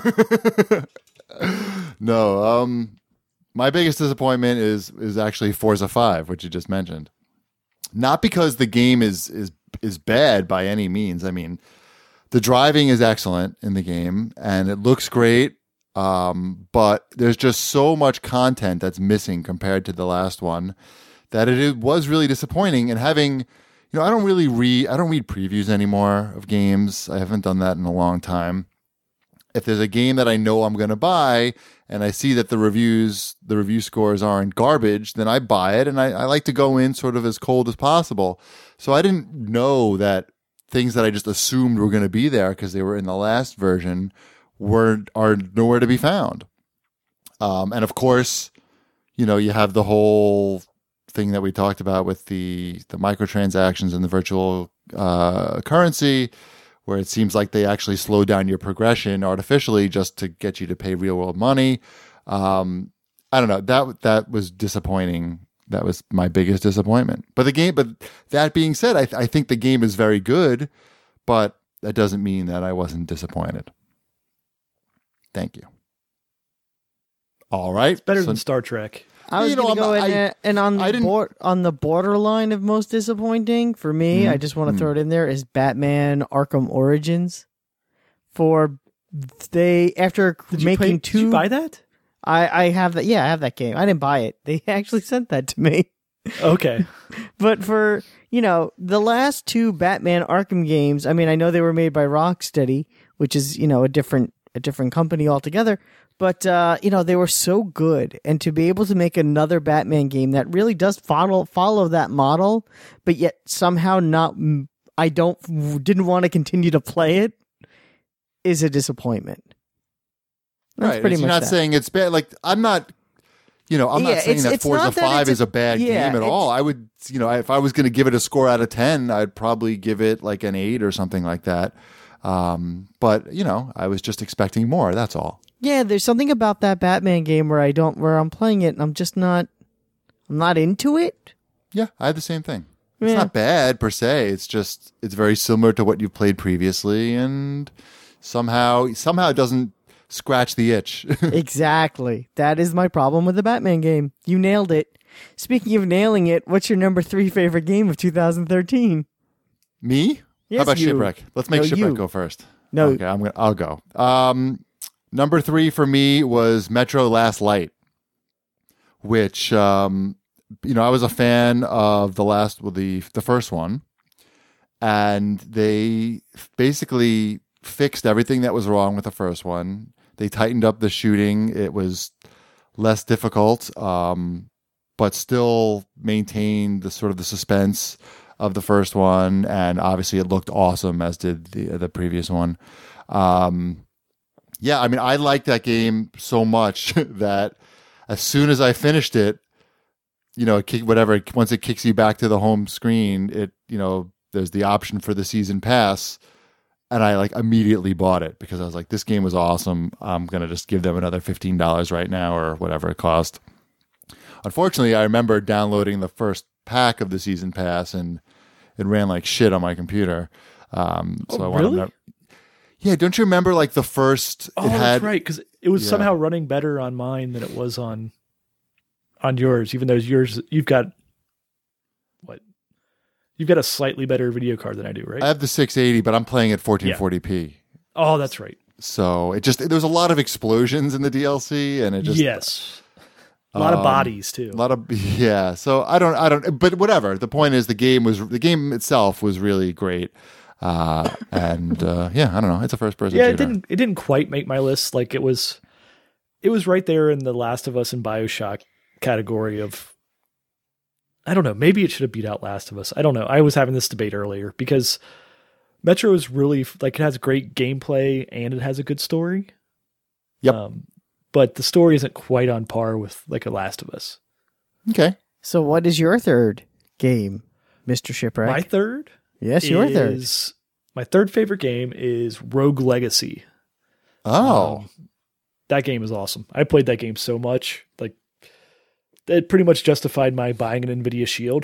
No, my biggest disappointment is actually Forza 5, which you just mentioned. Not because the game is bad by any means. I mean, the driving is excellent in the game and it looks great, but there's just so much content that's missing compared to the last one that it was really disappointing. And having, I don't read previews anymore of games. I haven't done that in a long time. If there's a game that I know I'm going to buy and I see that the review scores aren't garbage, then I buy it, and I like to go in sort of as cold as possible. So I didn't know that things that I just assumed were going to be there because they were in the last version are nowhere to be found. And of course, you have the whole thing that we talked about with the microtransactions and the virtual currency, where it seems like they actually slow down your progression artificially just to get you to pay real world money. I don't know. That was disappointing. That was my biggest disappointment. But that being said, I think the game is very good, but that doesn't mean that I wasn't disappointed. Thank you. All right. It's better than Star Trek. I was going to go in and on the borderline of most disappointing for me, I just want to throw it in there, is Batman Arkham Origins. After making two... Did you buy that? I have that. Yeah, I have that game. I didn't buy it. They actually sent that to me. Okay. But for, the last 2 Batman Arkham games, I mean, I know they were made by Rocksteady, which is, a different company altogether. But, they were so good. And to be able to make another Batman game that really does follow that model, but yet somehow didn't want to continue to play it, is a disappointment. That's right. pretty much You're not saying it's bad. Like, I'm not saying that Forza 5 is a bad game at all. I would, if I was going to give it a score out of 10, I'd probably give it like an 8 or something like that. But, I was just expecting more. That's all. Yeah, there's something about that Batman game where I'm playing it and I'm not into it. Yeah, I had the same thing. It's not bad per se. It's just, it's very similar to what you've played previously, and somehow it doesn't scratch the itch. Exactly. That is my problem with the Batman game. You nailed it. Speaking of nailing it, what's your number 3 favorite game of 2013? Me? Yes, How about you. Shipwreck? Let's make Shipwreck go first. No. Okay, I'll go. Number 3 for me was Metro Last Light, which, I was a fan of the first one, and they basically fixed everything that was wrong with the first one. They tightened up the shooting. It was less difficult, but still maintained the sort of the suspense of the first one. And obviously it looked awesome, as did the previous one. Yeah, I mean, I liked that game so much that as soon as I finished it, once it kicks you back to the home screen, there's the option for the season pass. And I immediately bought it because I was like, this game was awesome. I'm going to just give them another $15 right now or whatever it cost. Unfortunately, I remember downloading the first pack of the season pass, and it ran like shit on my computer. So I want really? to. Yeah, don't you remember like the first? Oh, that's right, because it was somehow running better on mine than it was on yours, even though yours you've got what? You've got a slightly better video card than I do, right? I have the 680, but I'm playing at 1440p. Oh, that's right. So there's a lot of explosions in the DLC, and it just yes, a lot of bodies too. A lot of So I don't. But whatever. The point is, the game itself was really great. I don't know. It's a first person. Yeah, shooter. it didn't quite make my list. Like it was right there in the Last of Us and BioShock category of. I don't know. Maybe it should have beat out Last of Us. I don't know. I was having this debate earlier because Metro is really like it has great gameplay and it has a good story. Yep. But the story isn't quite on par with like a Last of Us. Okay. So what is your third game, Mr. Shipwreck? My third? Yes, your third. My third favorite game is Rogue Legacy. Oh. That game is awesome. I played that game so much. Like, it pretty much justified my buying an NVIDIA Shield.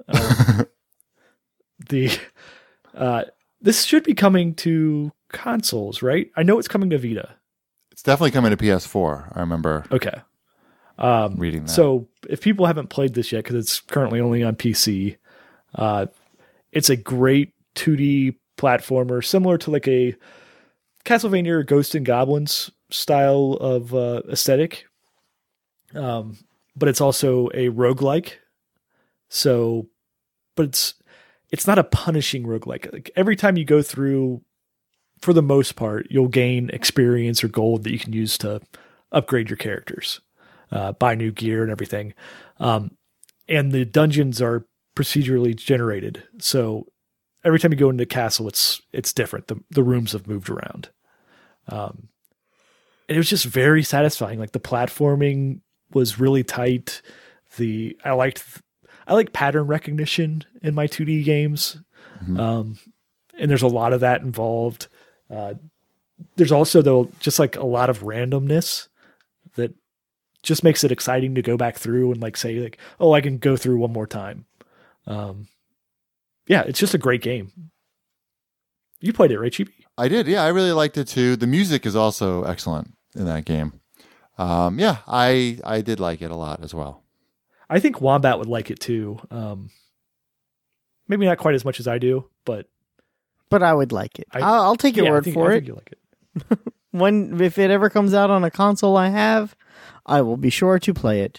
This should be coming to consoles, right? I know it's coming to Vita. It's definitely coming to PS4. I remember. Okay. Reading that. So if people haven't played this yet, because it's currently only on PC, it's a great 2D platformer, similar to like a Castlevania or Ghosts and Goblins style of aesthetic. But it's also a roguelike. So, but it's not a punishing roguelike. Like every time you go through, for the most part, you'll gain experience or gold that you can use to upgrade your characters, buy new gear and everything. And the dungeons are procedurally generated. So every time you go into the castle, it's different. The rooms have moved around. And it was just very satisfying. Like the platforming was really tight. I like pattern recognition in my 2D games. Mm-hmm. And there's a lot of that involved. There's also though, just like a lot of randomness that just makes it exciting to go back through and like say like, oh, I can go through one more time. Yeah, it's just a great game. You played it, right, Cheapy? I did. Yeah, I really liked it too. The music is also excellent in that game. Yeah, I did like it a lot as well. I think Wombat would like it too. Maybe not quite as much as I do, but I would like it. I'll take your word for I it. think you like it. If it ever comes out on a console I have, I will be sure to play it.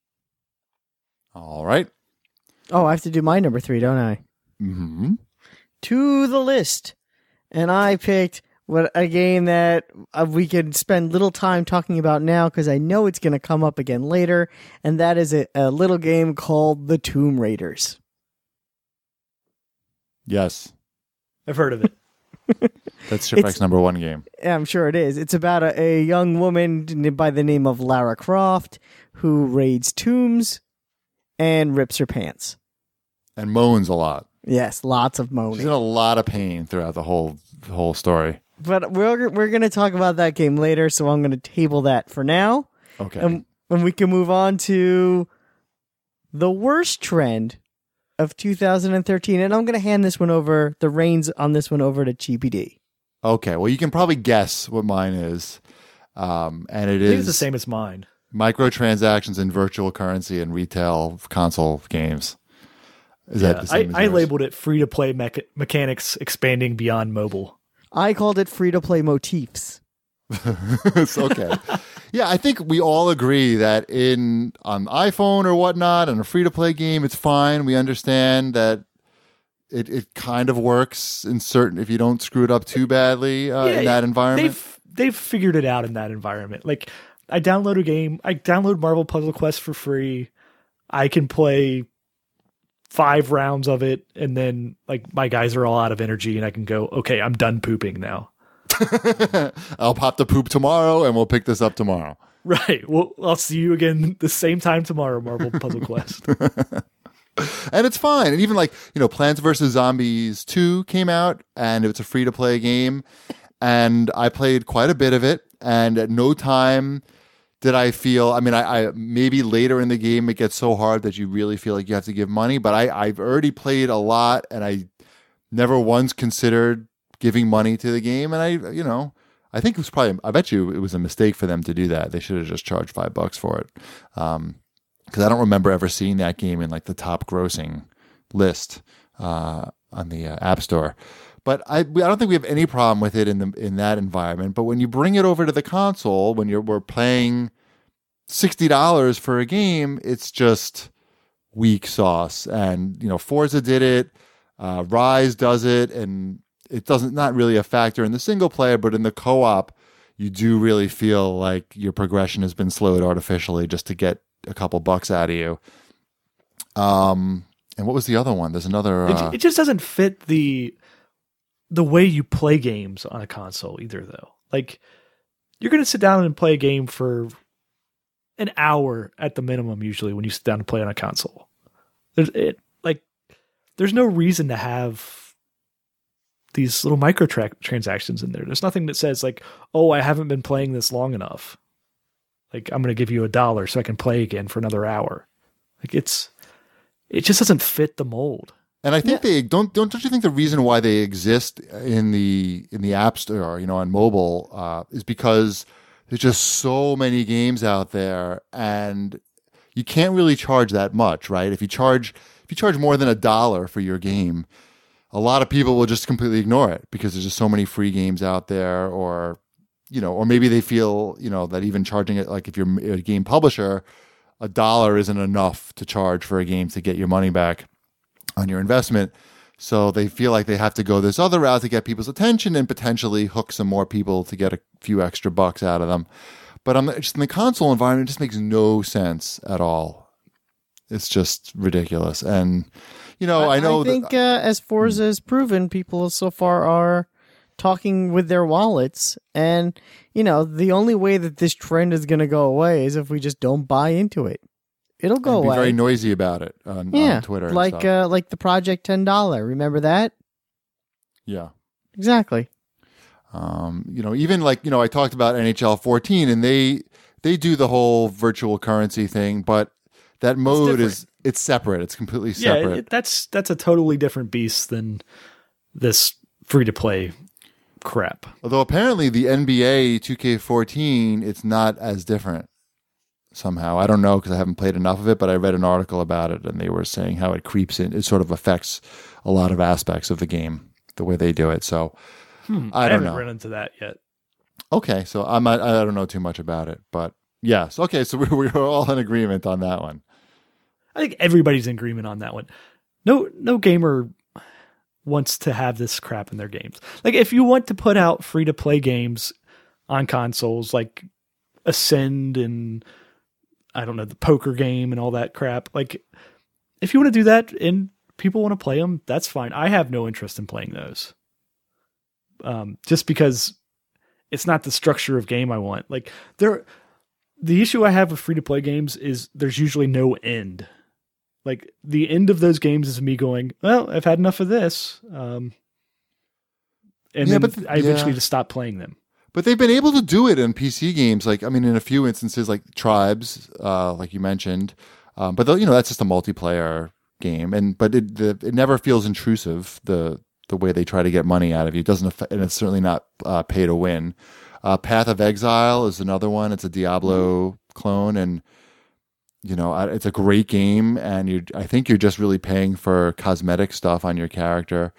All right. Oh, I have to do my number 3, don't I? Mm-hmm. To the list. And I picked a game that we can spend little time talking about now because I know it's going to come up again later, and that is a little game called The Tomb Raiders. Yes. I've heard of it. That's Shipwreck's number 1 game. I'm sure it is. It's about a young woman by the name of Lara Croft who raids tombs and rips her pants. And moans a lot. Yes, lots of moaning. She's in a lot of pain throughout the whole story. But we're going to talk about that game later, so I'm going to table that for now. Okay. And we can move on to the worst trend of 2013, and I'm going to hand the reins on this one over to GPD. Okay, well, you can probably guess what mine is. And it I think is it's the same as mine. Microtransactions in virtual currency and retail console games. Is that the same as I yours? labeled it free-to-play mechanics expanding beyond mobile. I called it free-to-play motifs. It's okay. Yeah, I think we all agree that on iPhone or whatnot, and a free-to-play game, it's fine. We understand that it kind of works if you don't screw it up too badly in that environment. They've figured it out in that environment. Like, I download Marvel Puzzle Quest for free. I can play 5 rounds of it, and then like my guys are all out of energy, and I can go, okay, I'm done pooping now. I'll pop the poop tomorrow, and we'll pick this up tomorrow. Right. Well, I'll see you again the same time tomorrow, Marvel Puzzle Quest. And it's fine. And even like, Plants vs. Zombies 2 came out, and it's a free-to-play game. And I played quite a bit of it. And at no time did I feel, I mean, I maybe later in the game it gets so hard that you really feel like you have to give money, but I've already played a lot and I never once considered giving money to the game. And I think it was probably, I bet you it was a mistake for them to do that. They should have just charged $5 for it. Because I don't remember ever seeing that game in like the top grossing list on the App Store. But I don't think we have any problem with it in that environment. But when you bring it over to the console, when we're paying $60 for a game, it's just weak sauce. And Forza did it, Rise does it, and it doesn't not really a factor in the single player, but in the co-op, you do really feel like your progression has been slowed artificially just to get a couple bucks out of you. And what was the other one? There's another. It just doesn't fit the way you play games on a console either, though. Like, you're going to sit down and play a game for an hour at the minimum, usually, when you sit down and play on a console. There's no reason to have these little microtransactions in there. There's nothing that says, like, oh, I haven't been playing this long enough. Like, I'm going to give you $1 so I can play again for another hour. Like, it just doesn't fit the mold. And I think they don't you think the reason why they exist in the App Store, on mobile, is because there's just so many games out there, and you can't really charge that much, right? If you charge more than $1 for your game, a lot of people will just completely ignore it because there's just so many free games out there, or maybe they feel that even charging it, like if you're a game publisher, $1 isn't enough to charge for a game to get your money back on your investment. So they feel like they have to go this other route to get people's attention and potentially hook some more people to get a few extra bucks out of them. But just in the console environment, it just makes no sense at all. It's just ridiculous. And, I think as Forza has proven, people so far are talking with their wallets. And, the only way that this trend is going to go away is if we just don't buy into it. It'll go away. Be very noisy about it on Twitter. Like the Project $10. Remember that? Yeah. Exactly. Even I talked about NHL 14, and they do the whole virtual currency thing, but that mode it's separate. It's completely separate. Yeah, that's a totally different beast than this free to play crap. Although apparently the NBA 2K14, it's not as different. Somehow, I don't know because I haven't played enough of it, but I read an article about it, and they were saying how it creeps in. It sort of affects a lot of aspects of the game, the way they do it. So I don't know. I haven't run into that yet. Okay, so I don't know too much about it, but yes. Okay, so we're all in agreement on that one. I think everybody's in agreement on that one. No gamer wants to have this crap in their games. Like, if you want to put out free to play games on consoles, like Ascend and I don't know, the poker game and all that crap. Like, if you want to do that and people want to play them, that's fine. I have no interest in playing those. Just because it's not the structure of game I want. Like, the issue I have with free to play games is there's usually no end. Like, the end of those games is me going, well, I've had enough of this. I eventually just stop playing them. But they've been able to do it in PC games, in a few instances, like Tribes, like you mentioned. But that's just a multiplayer game, but it never feels intrusive. The way they try to get money out of you, it doesn't affect, and it's certainly not pay to win. Path of Exile is another one. It's a Diablo clone, and it's a great game. And I think you're just really paying for cosmetic stuff on your character.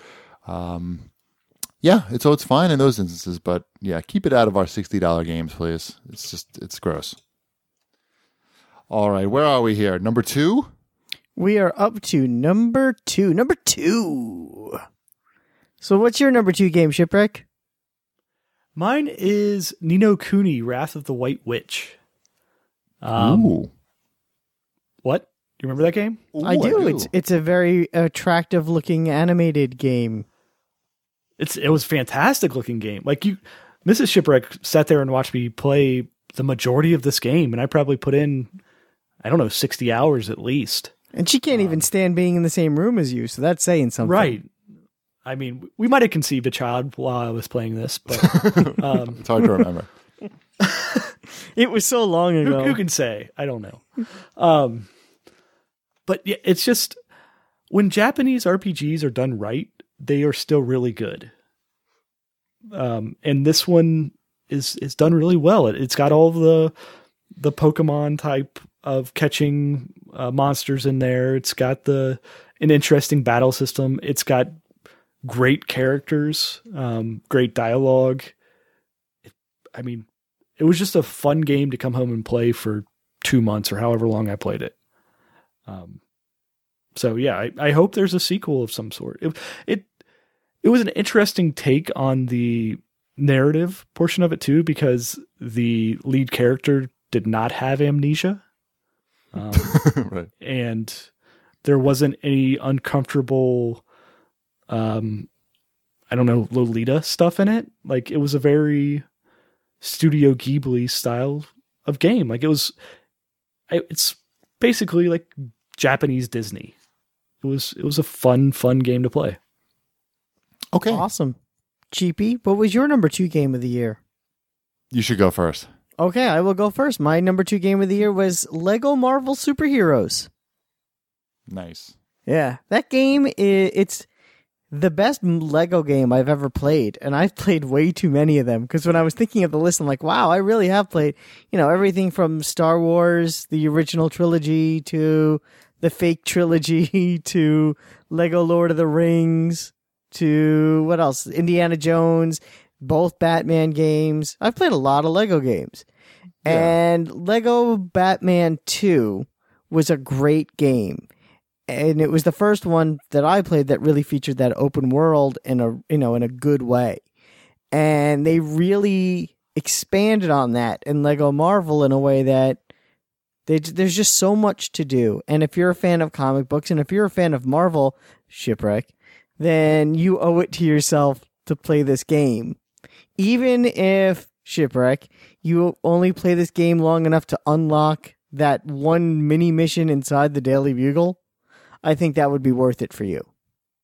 Yeah, it's fine in those instances, but yeah, keep it out of our $60 games, please. It's gross. All right, where are we here? Number 2? We are up to number 2. Number 2. So what's your number 2 game, Shipwreck? Mine is Ni no Kuni, Wrath of the White Witch. Ooh. What? Do you remember that game? Ooh, I do. It's a very attractive looking animated game. It was a fantastic looking game. Like, Mrs. Shipwreck sat there and watched me play the majority of this game, and I probably put in, 60 hours at least. And she can't even stand being in the same room as you, so that's saying something. Right. I mean, we might have conceived a child while I was playing this, but it's hard to remember. It was so long ago. Who can say? I don't know. But yeah, it's just when Japanese RPGs are done right, they are still really good. And this one is done really well. It's got all of the Pokemon type of catching monsters in there. It's got an interesting battle system. It's got great characters, great dialogue. It was just a fun game to come home and play for 2 months or however long I played it. So yeah, I hope there's a sequel of some sort. It was an interesting take on the narrative portion of it too, because the lead character did not have amnesia. Right. And there wasn't any uncomfortable, Lolita stuff in it. Like, it was a very Studio Ghibli style of game. Like, it's basically like Japanese Disney. It was a fun game to play. Okay. Awesome. Cheapy, what was your number 2 game of the year? You should go first. Okay, I will go first. My number 2 game of the year was Lego Marvel Superheroes. Nice. Yeah, that game, it's the best Lego game I've ever played, and I've played way too many of them, because when I was thinking of the list, I'm like, wow, I really have played, everything from Star Wars, the original trilogy, to the fake trilogy, to Lego Lord of the Rings, to, what else, Indiana Jones, both Batman games. I've played a lot of Lego games. Yeah. And Lego Batman 2 was a great game. And it was the first one that I played that really featured that open world in a good way. And they really expanded on that in Lego Marvel in a way that there's just so much to do. And if you're a fan of comic books, and if you're a fan of Marvel, Shipwreck, then you owe it to yourself to play this game. Even if, Shipwreck, you only play this game long enough to unlock that one mini mission inside the Daily Bugle, I think that would be worth it for you.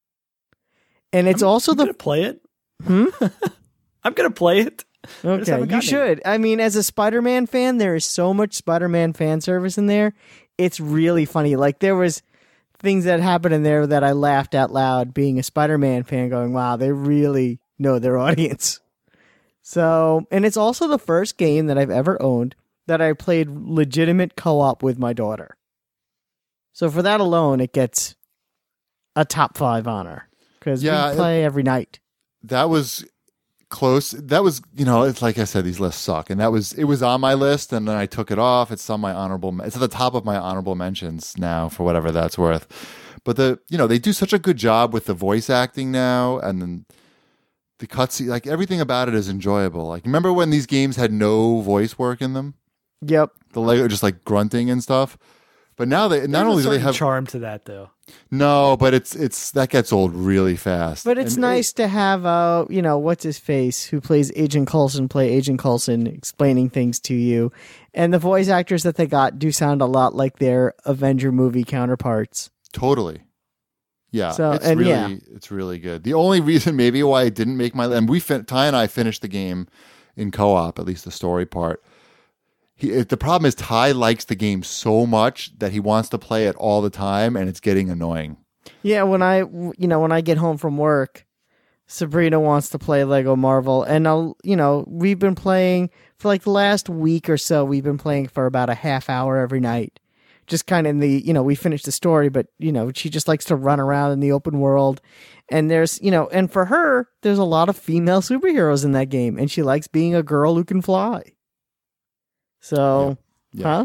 And it's I'm gonna play it. I'm gonna play it. Okay, you should. As a Spider-Man fan, there is so much Spider-Man fan service in there. It's really funny. Like, there was things that happened in there that I laughed out loud being a Spider-Man fan, going, wow, they really know their audience. So, and it's also the first game that I've ever owned that I played legitimate co-op with my daughter. So for that alone, it gets a top 5 honor, because we play every night. That was close. That was, it's like I said, these lists suck, and it was on my list, and then I took it off. It's on my it's at the top of my honorable mentions now, for whatever that's worth. But they do such a good job with the voice acting now, and then the cutscene, like, everything about it is enjoyable. Like, remember when these games had no voice work in them? Yep. The Lego just like grunting and stuff. But now they not only do they have charm to that, though. No, but it's that gets old really fast. But it's nice to have what's his face, who plays Agent Coulson, play Agent Coulson, explaining things to you, and the voice actors that they got do sound a lot like their Avenger movie counterparts. Totally. Yeah, so, it's really good. The only reason maybe why I didn't make Ty and I finished the game in co-op, at least the story part. The problem is Ty likes the game so much that he wants to play it all the time, and it's getting annoying. Yeah, when I get home from work, Sabrina wants to play Lego Marvel, and we've been playing for like the last week or so. We've been playing for about a half hour every night, just kind of in the we finished the story, but she just likes to run around in the open world, and there's and for her, there's a lot of female superheroes in that game, and she likes being a girl who can fly. So, yeah.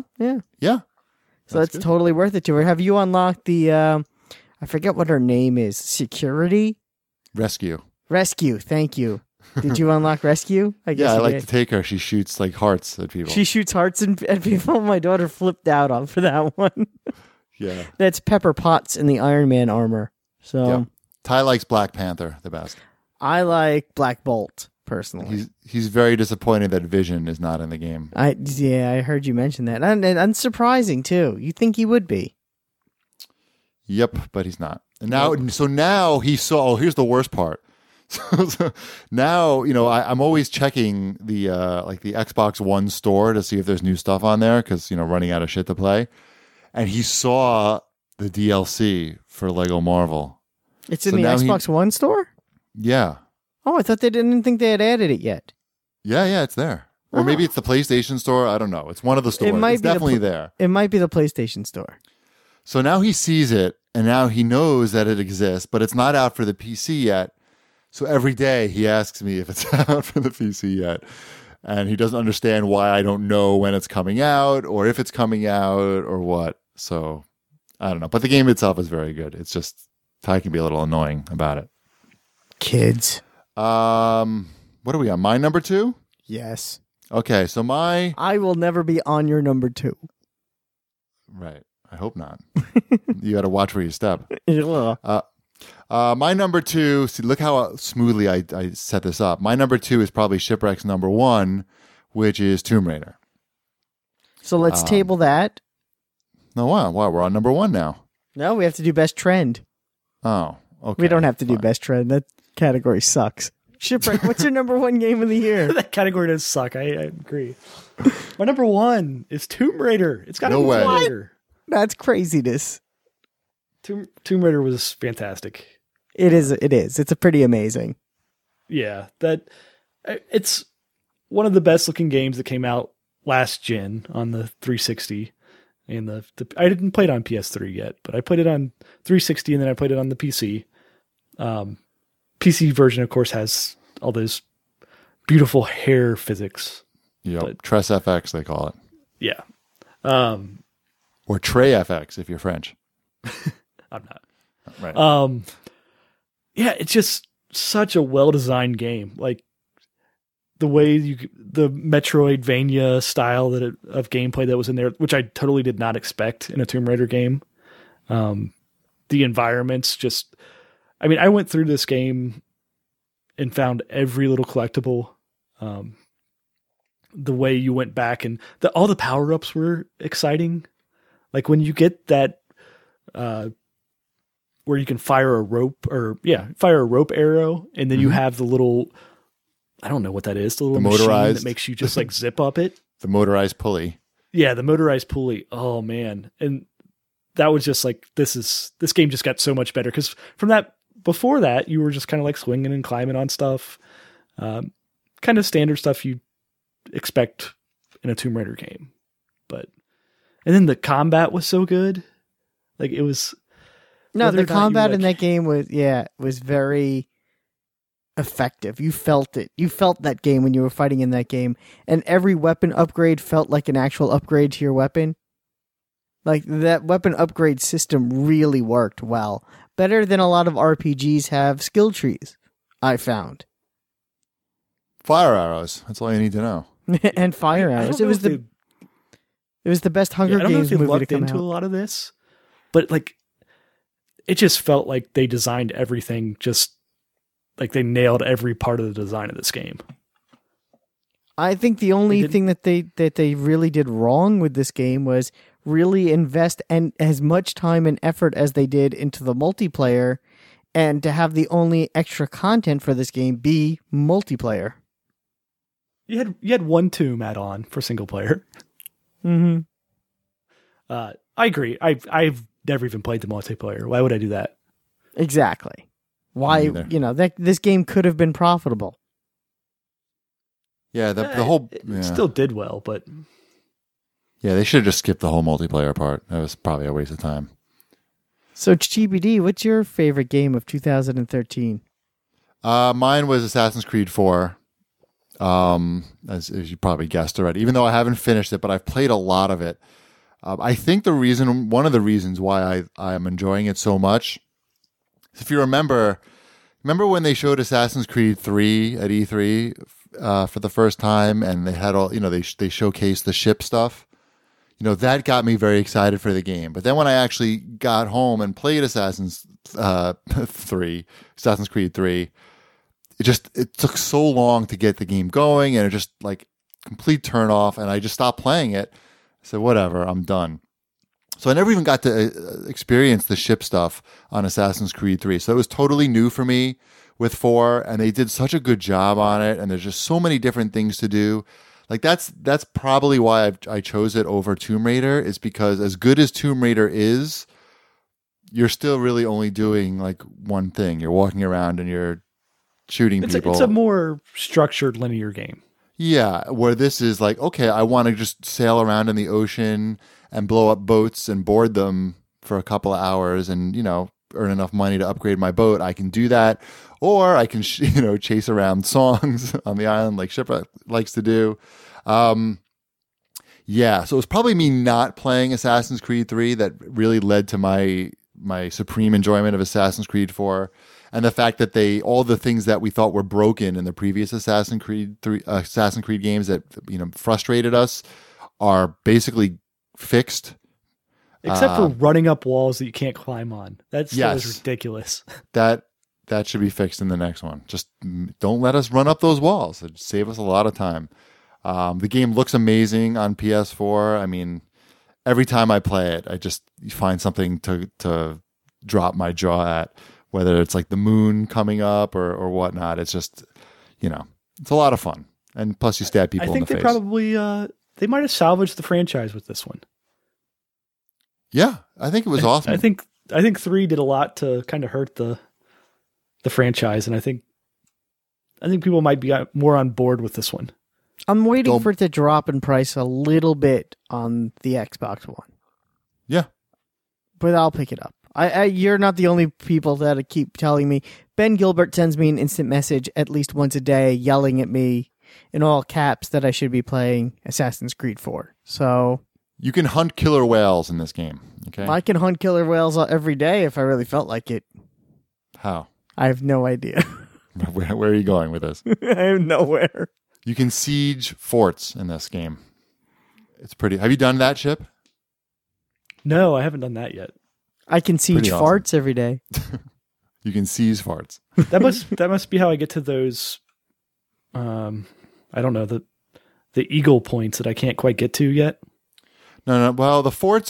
So it's totally worth it to her. Have you unlocked the, I forget what her name is, Security? Rescue. Thank you. Did you unlock Rescue? I guess I like to take her. She shoots like hearts at people. She shoots hearts at people. My daughter flipped out on for that one. Yeah. That's Pepper Potts in the Iron Man armor. So Ty likes Black Panther the best. I like Black Bolt. Personally, he's very disappointed that Vision is not in the game. I heard you mention that, and unsurprising too. You think he would be? Yep, but he's not. And now he saw. Oh, here's the worst part. So now, I'm always checking the like the Xbox One store to see if there's new stuff on there because running out of shit to play. And he saw the DLC for Lego Marvel. It's in the Xbox One store? Yeah. Oh, I thought they didn't think they had added it yet. Yeah, it's there. Or maybe it's the PlayStation store. I don't know. It's one of the stores. It's definitely there. It might be the PlayStation store. So now he sees it, and now he knows that it exists, but it's not out for the PC yet. So every day he asks me if it's out for the PC yet. And he doesn't understand why I don't know when it's coming out or if it's coming out or what. So I don't know. But the game itself is very good. It's just Ty can be a little annoying about it. Kids. What are we on? My number 2? Yes. Okay, so I will never be on your number 2. Right. I hope not. You got to watch where you step. Yeah. My number 2, see, look how smoothly I set this up. My number 2 is probably Shipwreck's number 1, which is Tomb Raider. So let's table that. No, wow, we're on number 1 now. No, we have to do best trend. Oh, okay. We don't have to do best trend. That category sucks. Shipwreck, what's your number 1 game of the year? That category does suck. I agree. My number 1 is Tomb Raider. It's got to be Tomb Raider. That's craziness. Tomb Raider was fantastic. It is. It's a pretty amazing. Yeah, it's one of the best looking games that came out last gen on the 360. And I didn't play it on PS3 yet, but I played it on 360 and then I played it on the PC. PC version, of course, has all those beautiful hair physics. Yeah, Tress FX they call it. Yeah. Or Trey FX if you're French. I'm not. Right. Yeah, it's just such a well-designed game. Like the way the Metroidvania style of gameplay that was in there, which I totally did not expect in a Tomb Raider game. The environments just, I went through this game and found every little collectible. The way you went back and all the power-ups were exciting. Like when you get that, where you can fire a rope arrow, and then you have the little, I don't know what that is, the little machine that makes you just like zip up it. The motorized pulley. Yeah, the motorized pulley. Oh man. And that was just like, this game just got so much better. Cause before that, you were just kind of like swinging and climbing on stuff. Kind of standard stuff you expect in a Tomb Raider game. And then the combat was so good. Like it was. No, the combat in that game was very effective. You felt it. You felt that game when you were fighting in that game. And every weapon upgrade felt like an actual upgrade to your weapon. Like that weapon upgrade system really worked well. Better than a lot of RPGs have skill trees, I found. Fire arrows. That's all you need to know. And fire arrows. It was the best Hunger Games movie to come into out. A lot of this, but like, it just felt like they designed everything just like they nailed every part of the design of this game. I think the only thing that they really did wrong with this game was really invest as much time and effort as they did into the multiplayer, and to have the only extra content for this game be multiplayer. You had one tomb add-on for single player. Mm-hmm. I agree. I've never even played the multiplayer. Why would I do that? Exactly. Why? This game could have been profitable. Yeah, the whole it still did well, but yeah, they should have just skipped the whole multiplayer part. That was probably a waste of time. So, GBD, what's your favorite game of 2013? Mine was Assassin's Creed 4. As you probably guessed already, even though I haven't finished it, but I've played a lot of it. I think one of the reasons why I am enjoying it so much, if you remember when they showed Assassin's Creed 3 at E3 for the first time, and they had all, they showcased the ship stuff. That got me very excited for the game. But then when I actually got home and played Assassin's Creed 3, it took so long to get the game going, and it just like complete turn off, and I just stopped playing it. I said, whatever, I'm done. So I never even got to experience the ship stuff on Assassin's Creed 3. So it was totally new for me with 4, and they did such a good job on it, and there's just so many different things to do. Like that's probably why I chose it over Tomb Raider, is because as good as Tomb Raider is, you're still really only doing like one thing. You're walking around and you're shooting people. It's a more structured linear game. Yeah, where this is like, okay, I want to just sail around in the ocean and blow up boats and board them for a couple of hours and, earn enough money to upgrade my boat. I can do that. Or I can, chase around songs on the island like Shipwreck likes to do. Yeah, so it was probably me not playing Assassin's Creed 3 that really led to my supreme enjoyment of Assassin's Creed 4. And the fact that all the things that we thought were broken in the previous Assassin's Creed games that frustrated us are basically fixed. Except for running up walls that you can't climb on. That is ridiculous. That should be fixed in the next one. Just don't let us run up those walls. It'd save us a lot of time. The game looks amazing on PS4. I mean, every time I play it, I just find something to drop my jaw at. Whether it's like the moon coming up or whatnot, it's just, it's a lot of fun. And plus you stab people in the face. I think they probably, they might have salvaged the franchise with this one. Yeah, I think it was awesome. I think 3 did a lot to kind of hurt the franchise. And I think people might be more on board with this one. I'm waiting for it to drop in price a little bit on the Xbox One. Yeah. But I'll pick it up. You're not the only people that keep telling me. Ben Gilbert sends me an instant message at least once a day yelling at me in all caps that I should be playing Assassin's Creed 4. So you can hunt killer whales in this game. Okay, I can hunt killer whales every day if I really felt like it. How? I have no idea. Where are you going with this? I am nowhere. You can siege forts in this game. It's pretty. Have you done that, Chip? No, I haven't done that yet. I can siege farts every day. You can seize farts. That must be how I get to those. I don't know, the eagle points that I can't quite get to yet. No. Well, the forts.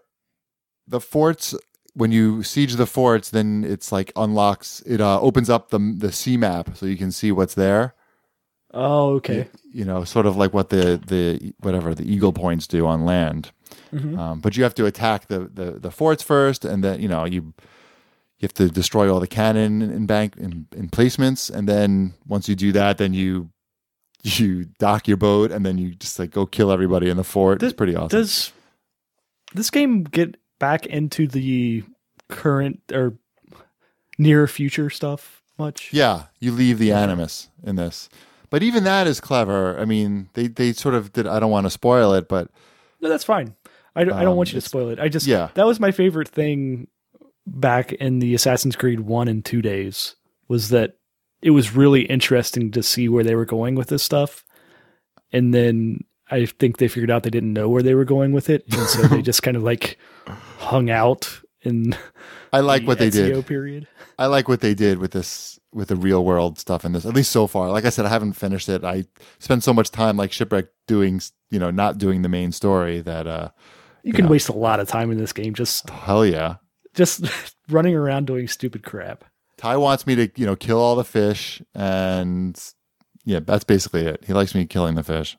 When you siege the forts, then it's like unlocks. It opens up the sea map so you can see what's there. Oh, okay. Sort of like what the eagle points do on land. Mm-hmm. But you have to attack the forts first, and then you have to destroy all the cannon emplacements, and then once you do that, then you dock your boat, and then you just like go kill everybody in the fort. It's pretty awesome. Does this game get back into the current or near future stuff much? Yeah, you leave the Animus in this. But even that is clever. I mean, they sort of did. I don't want to spoil it, but no, that's fine. I don't want you to spoil it. That was my favorite thing back in the Assassin's Creed 1 and 2 days, was that it was really interesting to see where they were going with this stuff. And then I think they figured out they didn't know where they were going with it, and so they just kind of like hung out in. I like what they did. Period. I like what they did with this, with the real world stuff in this, at least so far. Like I said, I haven't finished it. I spent so much time like Shipwreck doing, not doing the main story that you can waste a lot of time in this game. Just hell yeah, just running around doing stupid crap. Ty wants me to, kill all the fish, and yeah, that's basically it. He likes me killing the fish.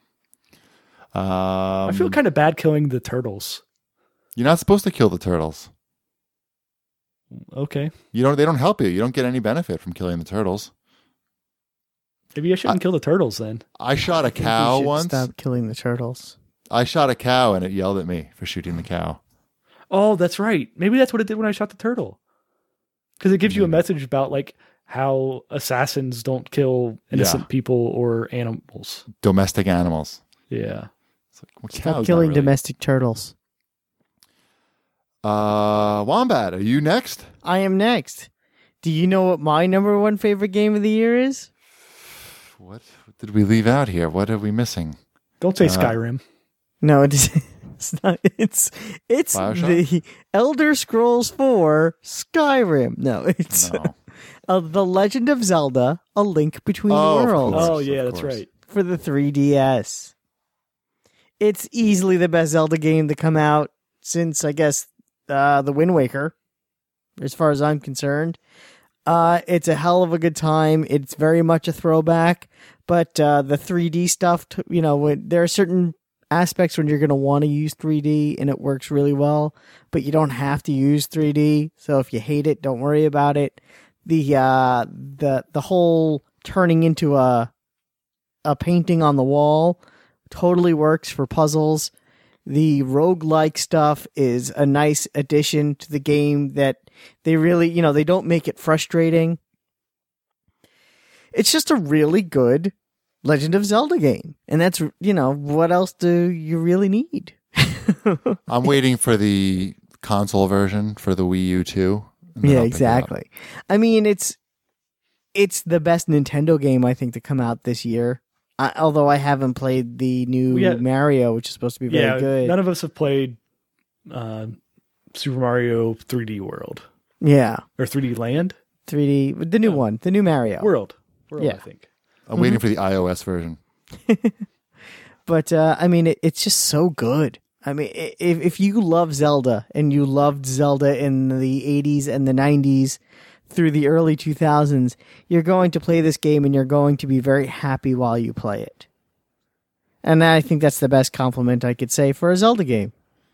I feel kind of bad killing the turtles. You're not supposed to kill the turtles. Okay. They don't help you. You don't get any benefit from killing the turtles. Maybe I shouldn't kill the turtles then. I shot a cow once. Stop killing the turtles. I shot a cow and it yelled at me for shooting the cow. Oh, that's right. Maybe that's what it did when I shot the turtle. Because it gives you a message about like how assassins don't kill innocent people or animals. Domestic animals. Yeah. It's like, stop killing domestic turtles. Wombat, are you next? I am next. Do you know what my number one favorite game of the year is? What did we leave out here? What are we missing? Don't say Skyrim. No, it's not. It's BioShock? The Elder Scrolls 4 Skyrim. No, it's The Legend of Zelda: A Link Between Worlds. Oh yeah, that's right. For the 3DS. It's easily the best Zelda game to come out since, I guess, the Wind Waker, as far as I'm concerned. It's a hell of a good time. It's very much a throwback, but the 3D stuff, there are certain aspects when you're going to want to use 3D and it works really well, but you don't have to use 3D. So if you hate it, don't worry about it. The whole turning into a painting on the wall totally works for puzzles. The roguelike stuff is a nice addition to the game that they really, they don't make it frustrating. It's just a really good Legend of Zelda game. And that's, what else do you really need? I'm waiting for the console version for the Wii U too. Yeah, exactly. I mean, it's the best Nintendo game, I think, to come out this year. Although I haven't played the new Mario, which is supposed to be very good. None of us have played Super Mario 3D World. Yeah. Or 3D Land? 3D, the new one, the new Mario. World, I think. I'm waiting for the iOS version. But, it's just so good. I mean, if you love Zelda, and you loved Zelda in the 80s and the 90s, through the early 2000s, you're going to play this game and you're going to be very happy while you play it. And I think that's the best compliment I could say for a Zelda game.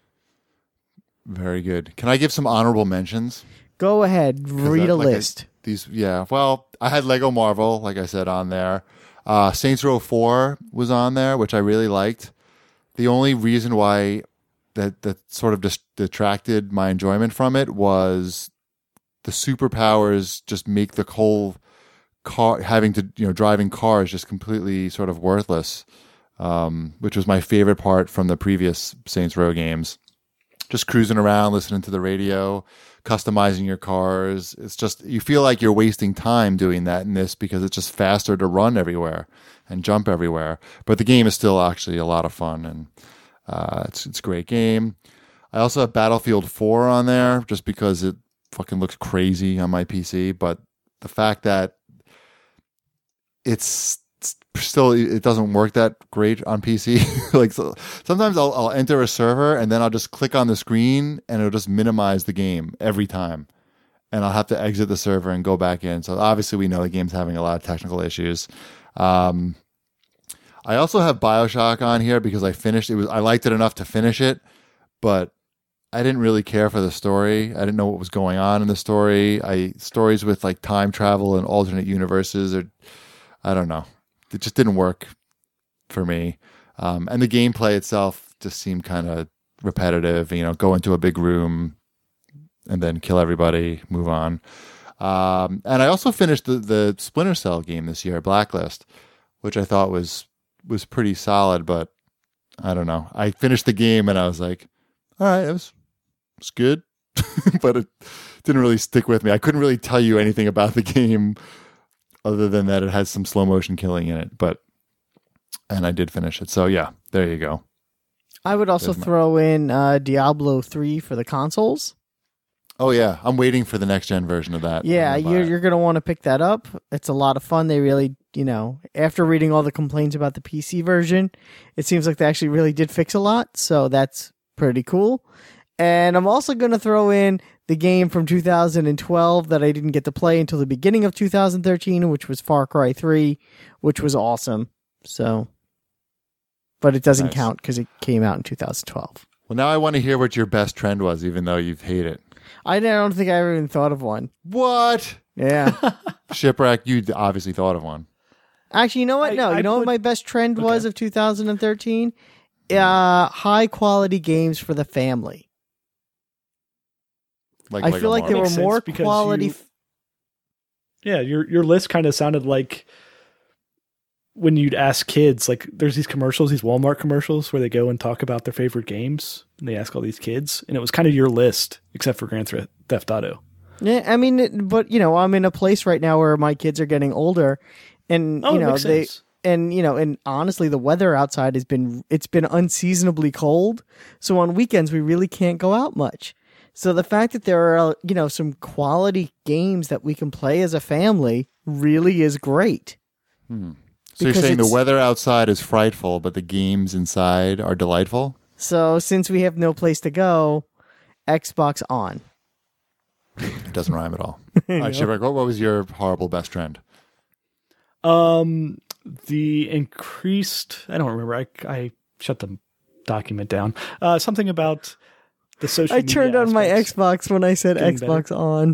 Very good. Can I give some honorable mentions? Go ahead, read a list. I had Lego Marvel, like I said, on there. Saints Row 4 was on there, which I really liked. The only reason why that sort of detracted my enjoyment from it was the superpowers just make the whole car having to driving cars just completely sort of worthless, which was my favorite part from the previous Saints Row games. Just cruising around, listening to the radio, customizing your cars. It's just, you feel like you're wasting time doing that in this because it's just faster to run everywhere and jump everywhere. But the game is still actually a lot of fun, and it's a great game. I also have Battlefield 4 on there just because it fucking looks crazy on my PC, but the fact that it's still, it doesn't work that great on PC. Sometimes I'll enter a server and then I'll just click on the screen and it'll just minimize the game every time, and I'll have to exit the server and go back in. So obviously we know the game's having a lot of technical issues. I also have BioShock on here because I liked it enough to finish it, but I didn't really care for the story. I didn't know what was going on in the story. Stories with like time travel and alternate universes, I don't know. It just didn't work for me. And the gameplay itself just seemed kind of repetitive. Go into a big room and then kill everybody, move on. And I also finished the Splinter Cell game this year, Blacklist, which I thought was pretty solid, but I don't know. I finished the game and I was like, all right, it's good, but it didn't really stick with me. I couldn't really tell you anything about the game other than that it has some slow motion killing in it, and I did finish it. So yeah, there you go. I would also throw in Diablo 3 for the consoles. Oh yeah, I'm waiting for the next gen version of that. Yeah, you're going to want to pick that up. It's a lot of fun. They really, after reading all the complaints about the PC version, it seems like they actually really did fix a lot. So that's pretty cool. And I'm also going to throw in the game from 2012 that I didn't get to play until the beginning of 2013, which was Far Cry 3, which was awesome. So, but it doesn't count because it came out in 2012. Well, now I want to hear what your best trend was, even though you've hated it. I don't think I ever even thought of one. What? Yeah. Shipwreck, you obviously thought of one. Actually, you know what? What my best trend was of 2013? High quality games for the family. I feel like there were more quality. Your list kind of sounded like when you'd ask kids, like there's these commercials, these Walmart commercials where they go and talk about their favorite games, and they ask all these kids, and it was kind of your list, except for Grand Theft Auto. Yeah, I mean, but I'm in a place right now where my kids are getting older, and makes sense. And honestly, the weather outside it's been unseasonably cold, so on weekends we really can't go out much. So the fact that there are, some quality games that we can play as a family really is great. So you're saying the weather outside is frightful, but the games inside are delightful? So since we have no place to go, Xbox on. It doesn't rhyme at all. All right, Shipwreck, what was your horrible best trend? The increased, I don't remember. I shut the document down. Something about the social I turned media on my aspects. Xbox when I said Getting Xbox on.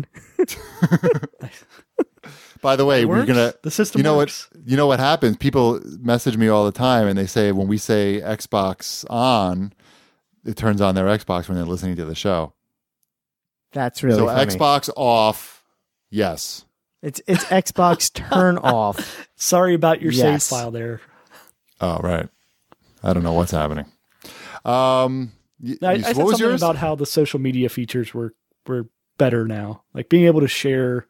By the way, It we're works. gonna. The system You know works. what? You know what happens? People message me all the time, and they say when we say Xbox on, it turns on their Xbox when they're listening to the show. That's really So funny. Xbox off, yes. It's Xbox turn off. Sorry about your Yes. save file there. Oh, right. I don't know what's happening. I What said was something yours? about how the social media features were better now, like being able to share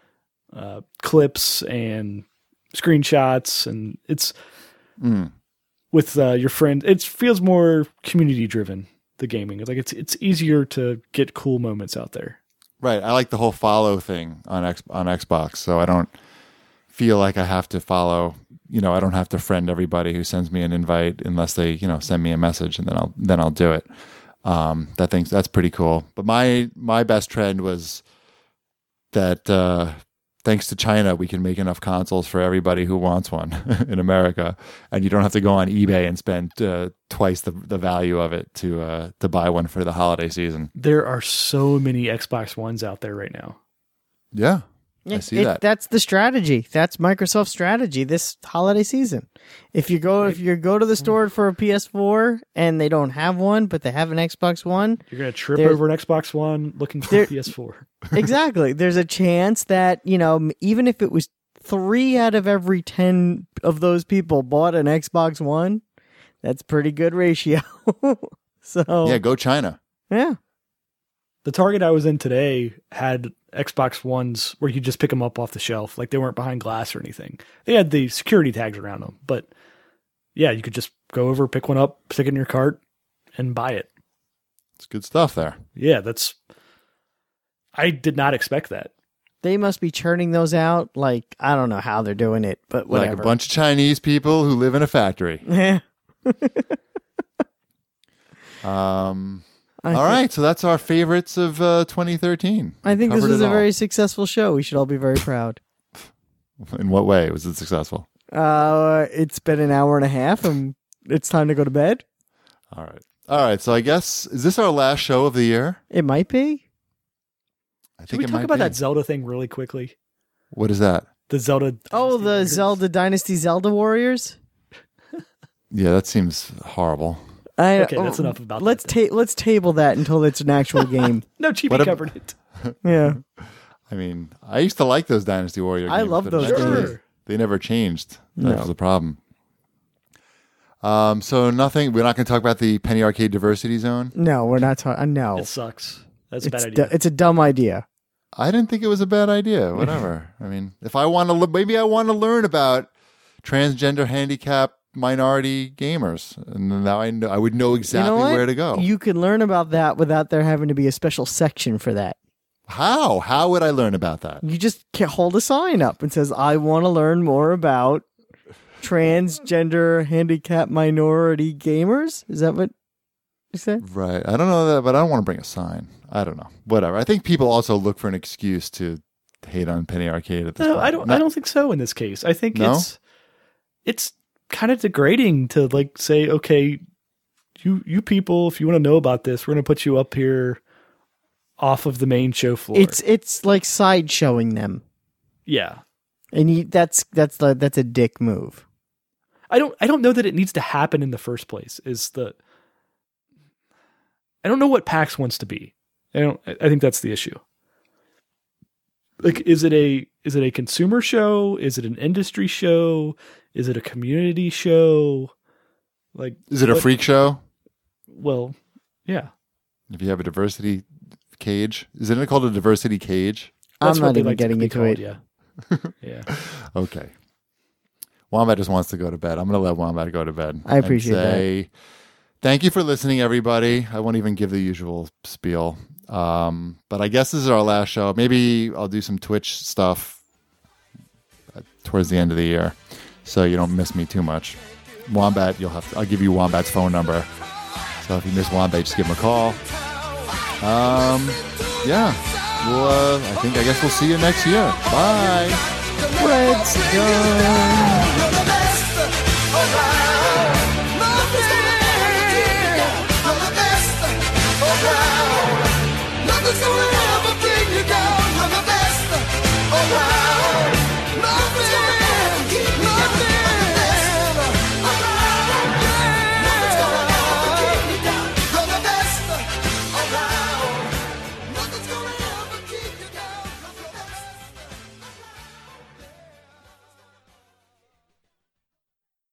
clips and screenshots, and it's with your friend. It feels more community driven. The gaming, it's like it's easier to get cool moments out there. Right. I like the whole follow thing on Xbox, so I don't feel like I have to follow. I don't have to friend everybody who sends me an invite unless they, send me a message, and then I'll do it. That's pretty cool. But my best trend was that thanks to China, we can make enough consoles for everybody who wants one in America, and you don't have to go on eBay and spend twice the value of it to buy one for the holiday season. There are so many Xbox Ones out there right now. Yeah, I see that. That's the strategy. That's Microsoft's strategy this holiday season. If you go to the store for a PS4 and they don't have one, but they have an Xbox One, You're gonna trip There- over an Xbox One looking for a PS4. exactly. There's a chance that, even if it was 3 out of every 10 of those people bought an Xbox One, that's pretty good ratio. So, Yeah, go China. yeah. The Target I was in today had Xbox Ones where you could just pick them up off the shelf. Like they weren't behind glass or anything. They had the security tags around them, but yeah, you could just go over, pick one up, stick it in your cart, and buy it. It's good stuff there. Yeah, I did not expect that. They must be churning those out. Like, I don't know how they're doing it, but whatever. Like a bunch of Chinese people who live in a factory. Yeah. All right, so that's our favorites of 2013. I think this Covered was it a all. very successful show. We should all be very proud. In what way was it successful? It's been an hour and a half, and it's time to go to bed. All right. So I guess, is this our last show of the year? It might be. I Can think we it talk might about be. that Zelda thing really quickly? What is that? The Zelda. Oh, Dynasty the Warriors? Zelda Dynasty Zelda Warriors. Yeah, that seems horrible. Okay, that's enough about let's that let's table that until it's an actual game. No, Chibi What covered it. Yeah. I mean, I used to like those Dynasty Warrior games. I love but those eventually games. They never changed. That No. was the problem. So nothing, we're not going to talk about the Penny Arcade Diversity Zone. No, we're not talking. No, It sucks. That's a it's bad idea. it's a dumb idea. I didn't think it was a bad idea. Whatever. I mean, if I want to, maybe I want to learn about transgender, handicap, minority gamers, and now I know I would know exactly you know what? where to go. You can learn about that without there having to be a special section for that. How? How would I learn about that? You just hold a sign up and says, "I want to learn more about transgender, handicap, minority gamers." Is that what you said? Right. I don't know that, but I don't want to bring a sign. I don't know. Whatever. I think people also look for an excuse to hate on Penny Arcade at this No, point. I don't think so in this case. I think No? it's kind of degrading to like say, okay, you people, if you want to know about this, we're going to put you up here off of the main show floor. It's like sideshowing them, yeah. and that's a dick move. I don't know that it needs to happen in the first place. I don't know what PAX wants to be. I think that's the issue. Like, is it a consumer show? Is it an industry show? Is it a community show? Like, Is it a freak show? Well, yeah. If you have a diversity cage, isn't it called a diversity cage? That's I'm what not they even like to getting be into called, it. Yeah. Yeah. Okay. Wombat just wants to go to bed. I'm going to let Wombat go to bed. I appreciate and say, thank you for listening, everybody. I won't even give the usual spiel. But I guess this is our last show. Maybe I'll do some Twitch stuff towards the end of the year, so you don't miss me too much. Wombat, I'll give you Wombat's phone number. So if you miss Wombat, just give him a call. Yeah. I guess we'll see you next year. Bye. Red's done. You're the best around. Nothing's gonna ever do. You're the best around. Nothing's gonna